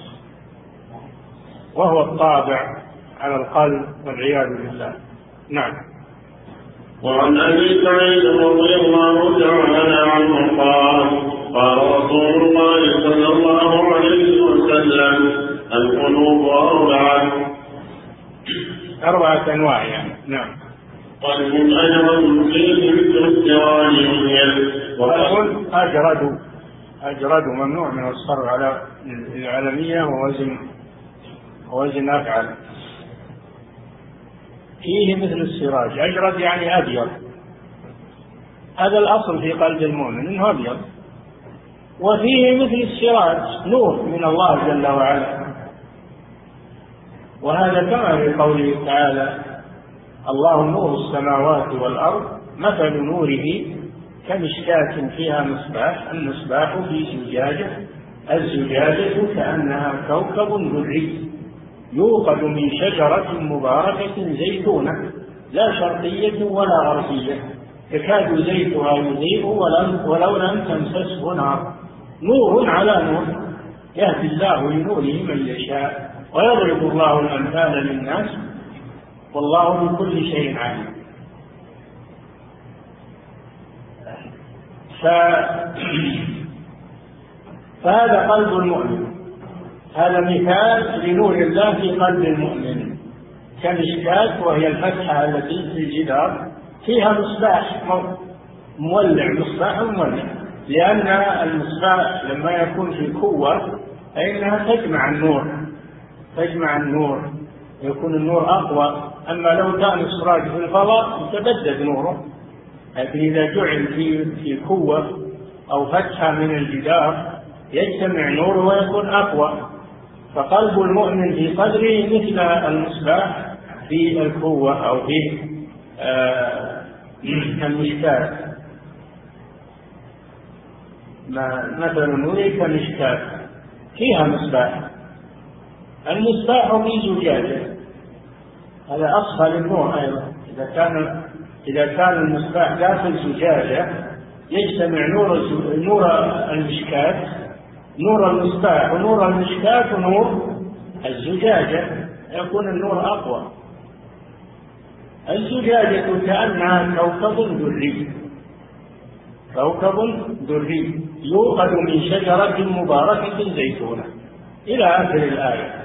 وهو الطابع على القلب والعياذ بالله. نعم. وعن أبي سعيد رضي الله تعالى عنه قال قال رسول الله صلى الله عليه وسلم والقلوب أربعة أربعة أنواع يعني. نعم. قلب أجرد فيه مثل السراج ينير. وقلب أجرد أجرد ممنوع من الصرف على العالمية ووزن ووزن أفعل. فيه مثل السراج، أجرد يعني أبيض، هذا الأصل في قلب المؤمن إنه أبيض. وفيه مثل السراج نور من الله جل وعلا، وهذا كما في قوله تعالى الله نور السماوات والأرض مثل نوره كمشكاة فيها مصباح، المصباح في زجاجة، الزجاجة كأنها كوكب دري يوقد من شجرة مباركة زيتونة لا شرقية ولا غربية يكاد زيتها يضيء ولو لم تمسسه نار نور على نور يهدي الله لنوره من يشاء ويضرب الله الأمثال للناس والله بكل شيء عليم. ف... فهذا قلب المؤمن، هذا مثال لنور الله في قلب المؤمن كمشكاة، وهي الفتحة التي في الجدار فيها مصباح مولع، مصباح مولع، لأن المصباح لما يكون في قوة فإنها تجمع النور تجمع النور يكون النور أقوى. أما لو كان السراج في الفضاء يتبدد نوره، لكن إذا جعل في في قوة أو فتحة من الجدار يجتمع نوره ويكون أقوى. فقلب المؤمن في قدره مثل المصباح في القوة أو في آه المشكاة، مثل النور كمشكاة فيها مصباح، المصباح في زجاجة، هذا أصفى للنور أيضا. إذا كان إذا كان المصباح داخل زجاجة يجتمع نور نور المشكاة نور المصباح ونور المشكاة ونور الزجاجة، يكون النور أقوى. الزجاجة كأنها كوكب دري كوكب دري يوقد من شجرة مباركة زيتونة إلى آخر الآية.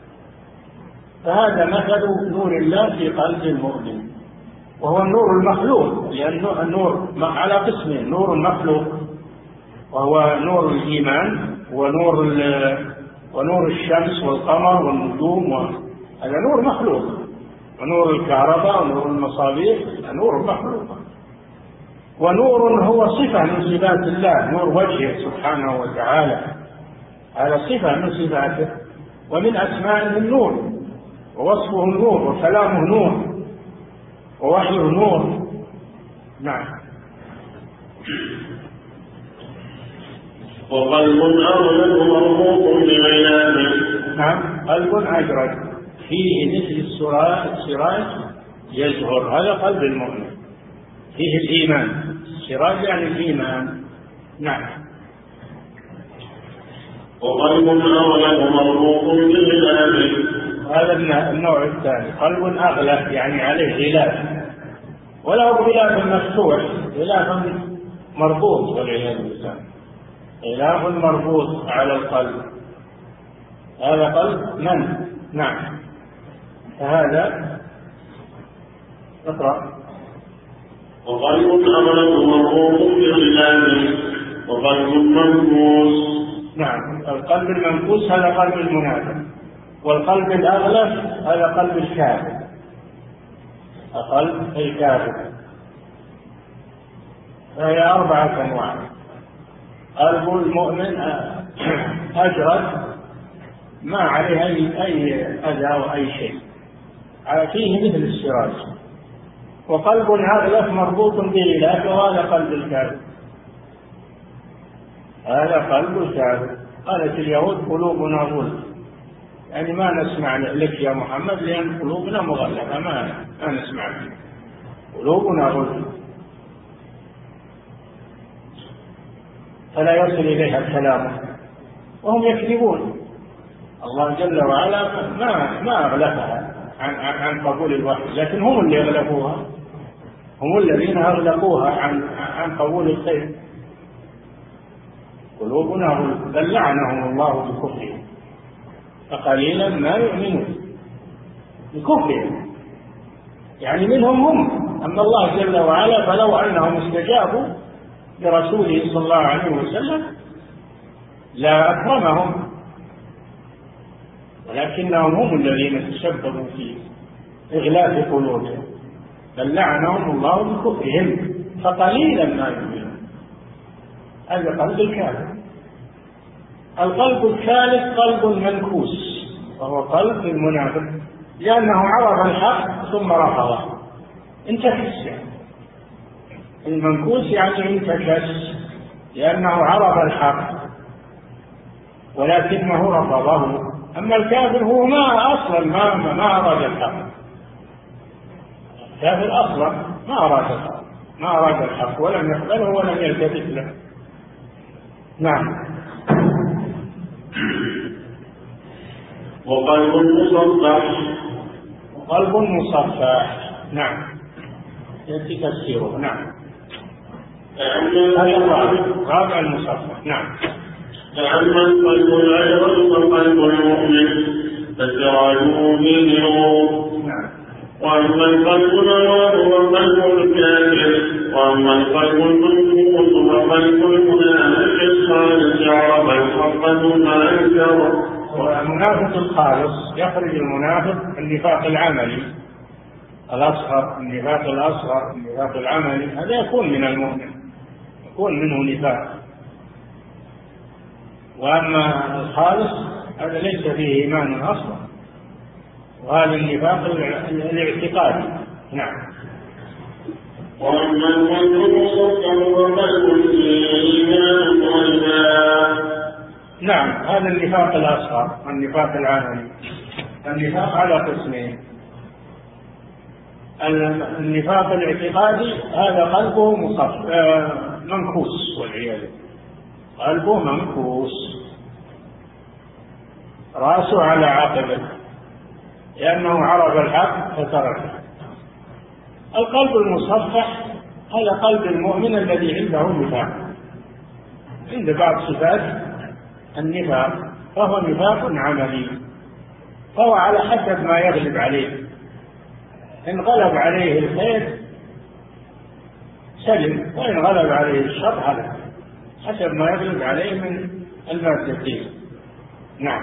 فهذا مثل نور الله في قلب المؤمن، وهو النور المخلوق، لأن النور على قسمين: نور مخلوق وهو نور الإيمان ونور ونور الشمس والقمر والنجوم، هذا نور مخلوق، ونور الكهرباء ونور المصابيح نور مخلوق. ونور هو صفة من صفات الله، نور وجهه سبحانه وتعالى، هذا صفة من صفاته، ومن أسمائه النور، ووصفه النور، وكلامه نور، ووحيه نور. نعم. وقلب أغلق مربوط بغلامه. نعم، قلب أجرد فيه مثل السراج يزهر، هذا قلب المؤمن، فيه الإيمان، السراج يعني الإيمان. نعم. وقلب أغلق مربوط بغلامه، هذا النوع الثاني، قلب أغلق يعني عليه غلاف، وله غلاف مفتوح، غلاف مربوط والعياذ بالله، غلاف مربوط على القلب، هذا قلب من؟ نعم. فهذا اقرأ. وقلب أغلق مربوط بغلامه وقلب منكوس. نعم، القلب المنكوس هذا قلب المنافق، والقلب الأغلف هذا قلب الكافر، قلب الكافر. فهي أربعة أنواع. قلب المؤمن أجرد ما عليه أي أي أذى وأي شيء، فيه مثل السراج. وقلب أغلف مربوط بغلاف، وهذا قلب الكافر، هذا قلب الكافر. قالت اليهود قلوبنا غلف، يعني ما نسمع لك يا محمد لأن قلوبنا مغلفة، ما ما نسمع لك، قلوبنا غلف، فلا يصل إليها الكلام، وهم يكذبون. الله جل وعلا ما ما أغلقها عن عن قبول الوحي، لكن هم اللي أغلقوها، هم الذين أغلقوها عن عن قبول الخير. قلوبنا غلف، بل لعنهم الله بكفرهم. فقليلا ما يؤمنون بكفرهم، يعني منهم هم. أما الله جل وعلا فلو أنهم استجابوا لرسوله صلى الله عليه وسلم لا أكرمهم، ولكنهم هم الذين تسببوا في إغلاق قلوبهم، بل لعنهم الله بكفرهم فقليلا ما يؤمنون. هذا قلب الكافر. القلب الثالث قلب منكوس، وهو قلب المنافق، لأنه عرف الحق ثم رفضه، انتكس. يعني المنكوس يعني انتكس لأنه عرف الحق ولكنه رفضه. أما الكافر هو ما أصلا ما ما أراد الحق، الكافر أصلا ما أراد الحق ما أراد الحق ولم يقبله ولم يلتفت له. نعم. وقلب مصفح وقلب مصفح. نعم، يأتي تفسيره. نعم، هذا الرابع رابع المصفح. نعم. فأما القلب الأجرد فقلب المؤمن فسراجه فيه نور. نعم. وأما القلب الأرواح فقلب الكافر. وأما القلب المنكوس فقلب المنافق الخالص عرف الحق ثم أنكره. والمنافق الخالص يخرج المنافق النفاق العملي الأصغر، النفاق الأصغر النفاق العملي، هذا يكون من المؤمن، يكون منه نفاق. وأما الخالص هذا ليس فيه إيمان أصلا، وهذا النفاق الاعتقادي. نعم. وأما القلب المصفح فقلب فيه إيمان وإيمان. نعم، هذا النفاق الأصغر والنفاق العملي. النفاق على قسمين: النفاق الاعتقادي هذا قلبه مصف منكوس والعياذ بالله، قلبه منكوس راسه على عقبه لأنه عرف الحق فتركه. القلب المصفح هذا قلب المؤمن الذي عنده نفاق، عند بعض صفات النفاق، فهو نفاق عملي، فهو على حسب ما يغلب عليه. إن غلب عليه الخير سلم، وإن غلب عليه الشر هلك، حسب ما يغلب عليه من المادتين. نعم.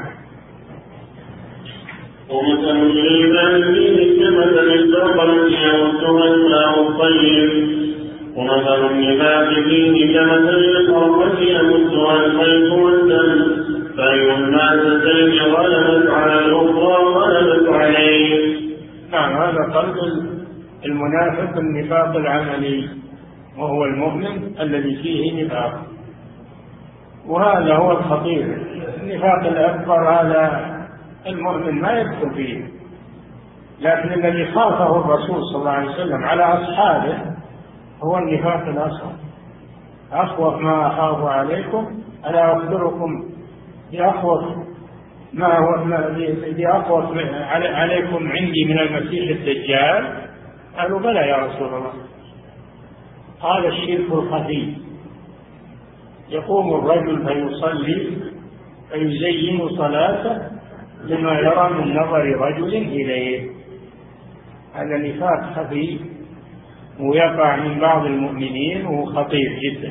ومثل الإيمان فيه كمثل البقرة يمسها الماء الطيب، ومثل النفاق فيه كمثل الحرة يمسها الخيط والدم، فأي المادتين غلبت على الأخرى غلبت عليه. نعم، هذا قلب المنافق النفاق العملي، وهو المؤمن الذي فيه نفاق، وهذا هو الخطير. النفاق الأكبر هذا المؤمن ما يدخل فيه، لكن الذي خافه الرسول صلى الله عليه وسلم على أصحابه هو النفاق الأصغر. أخوف ما أخاف عليكم ألا أخبركم بأخوف ما هو بأخوف عليكم عندي من المسيح الدجال؟ قالوا بلى يا رسول الله. قال الشرك الخفي، يقوم الرجل فيصلي فيزين صلاته لما يرى من نظر رجل إليه. هذا نفاق خفي ويقع من بعض المؤمنين وهو خطير جدا،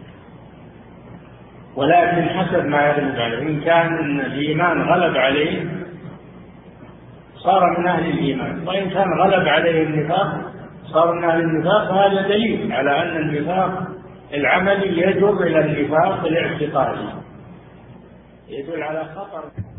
ولكن حسب ما يغلب عليه. إن كان الإيمان غلب عليه صار من أهل الإيمان، وإن كان غلب عليه النفاق صار من أهل النفاق. هذا دليل على أن النفاق العملي يجر إلى النفاق الاعتقادي، يدل على خطر.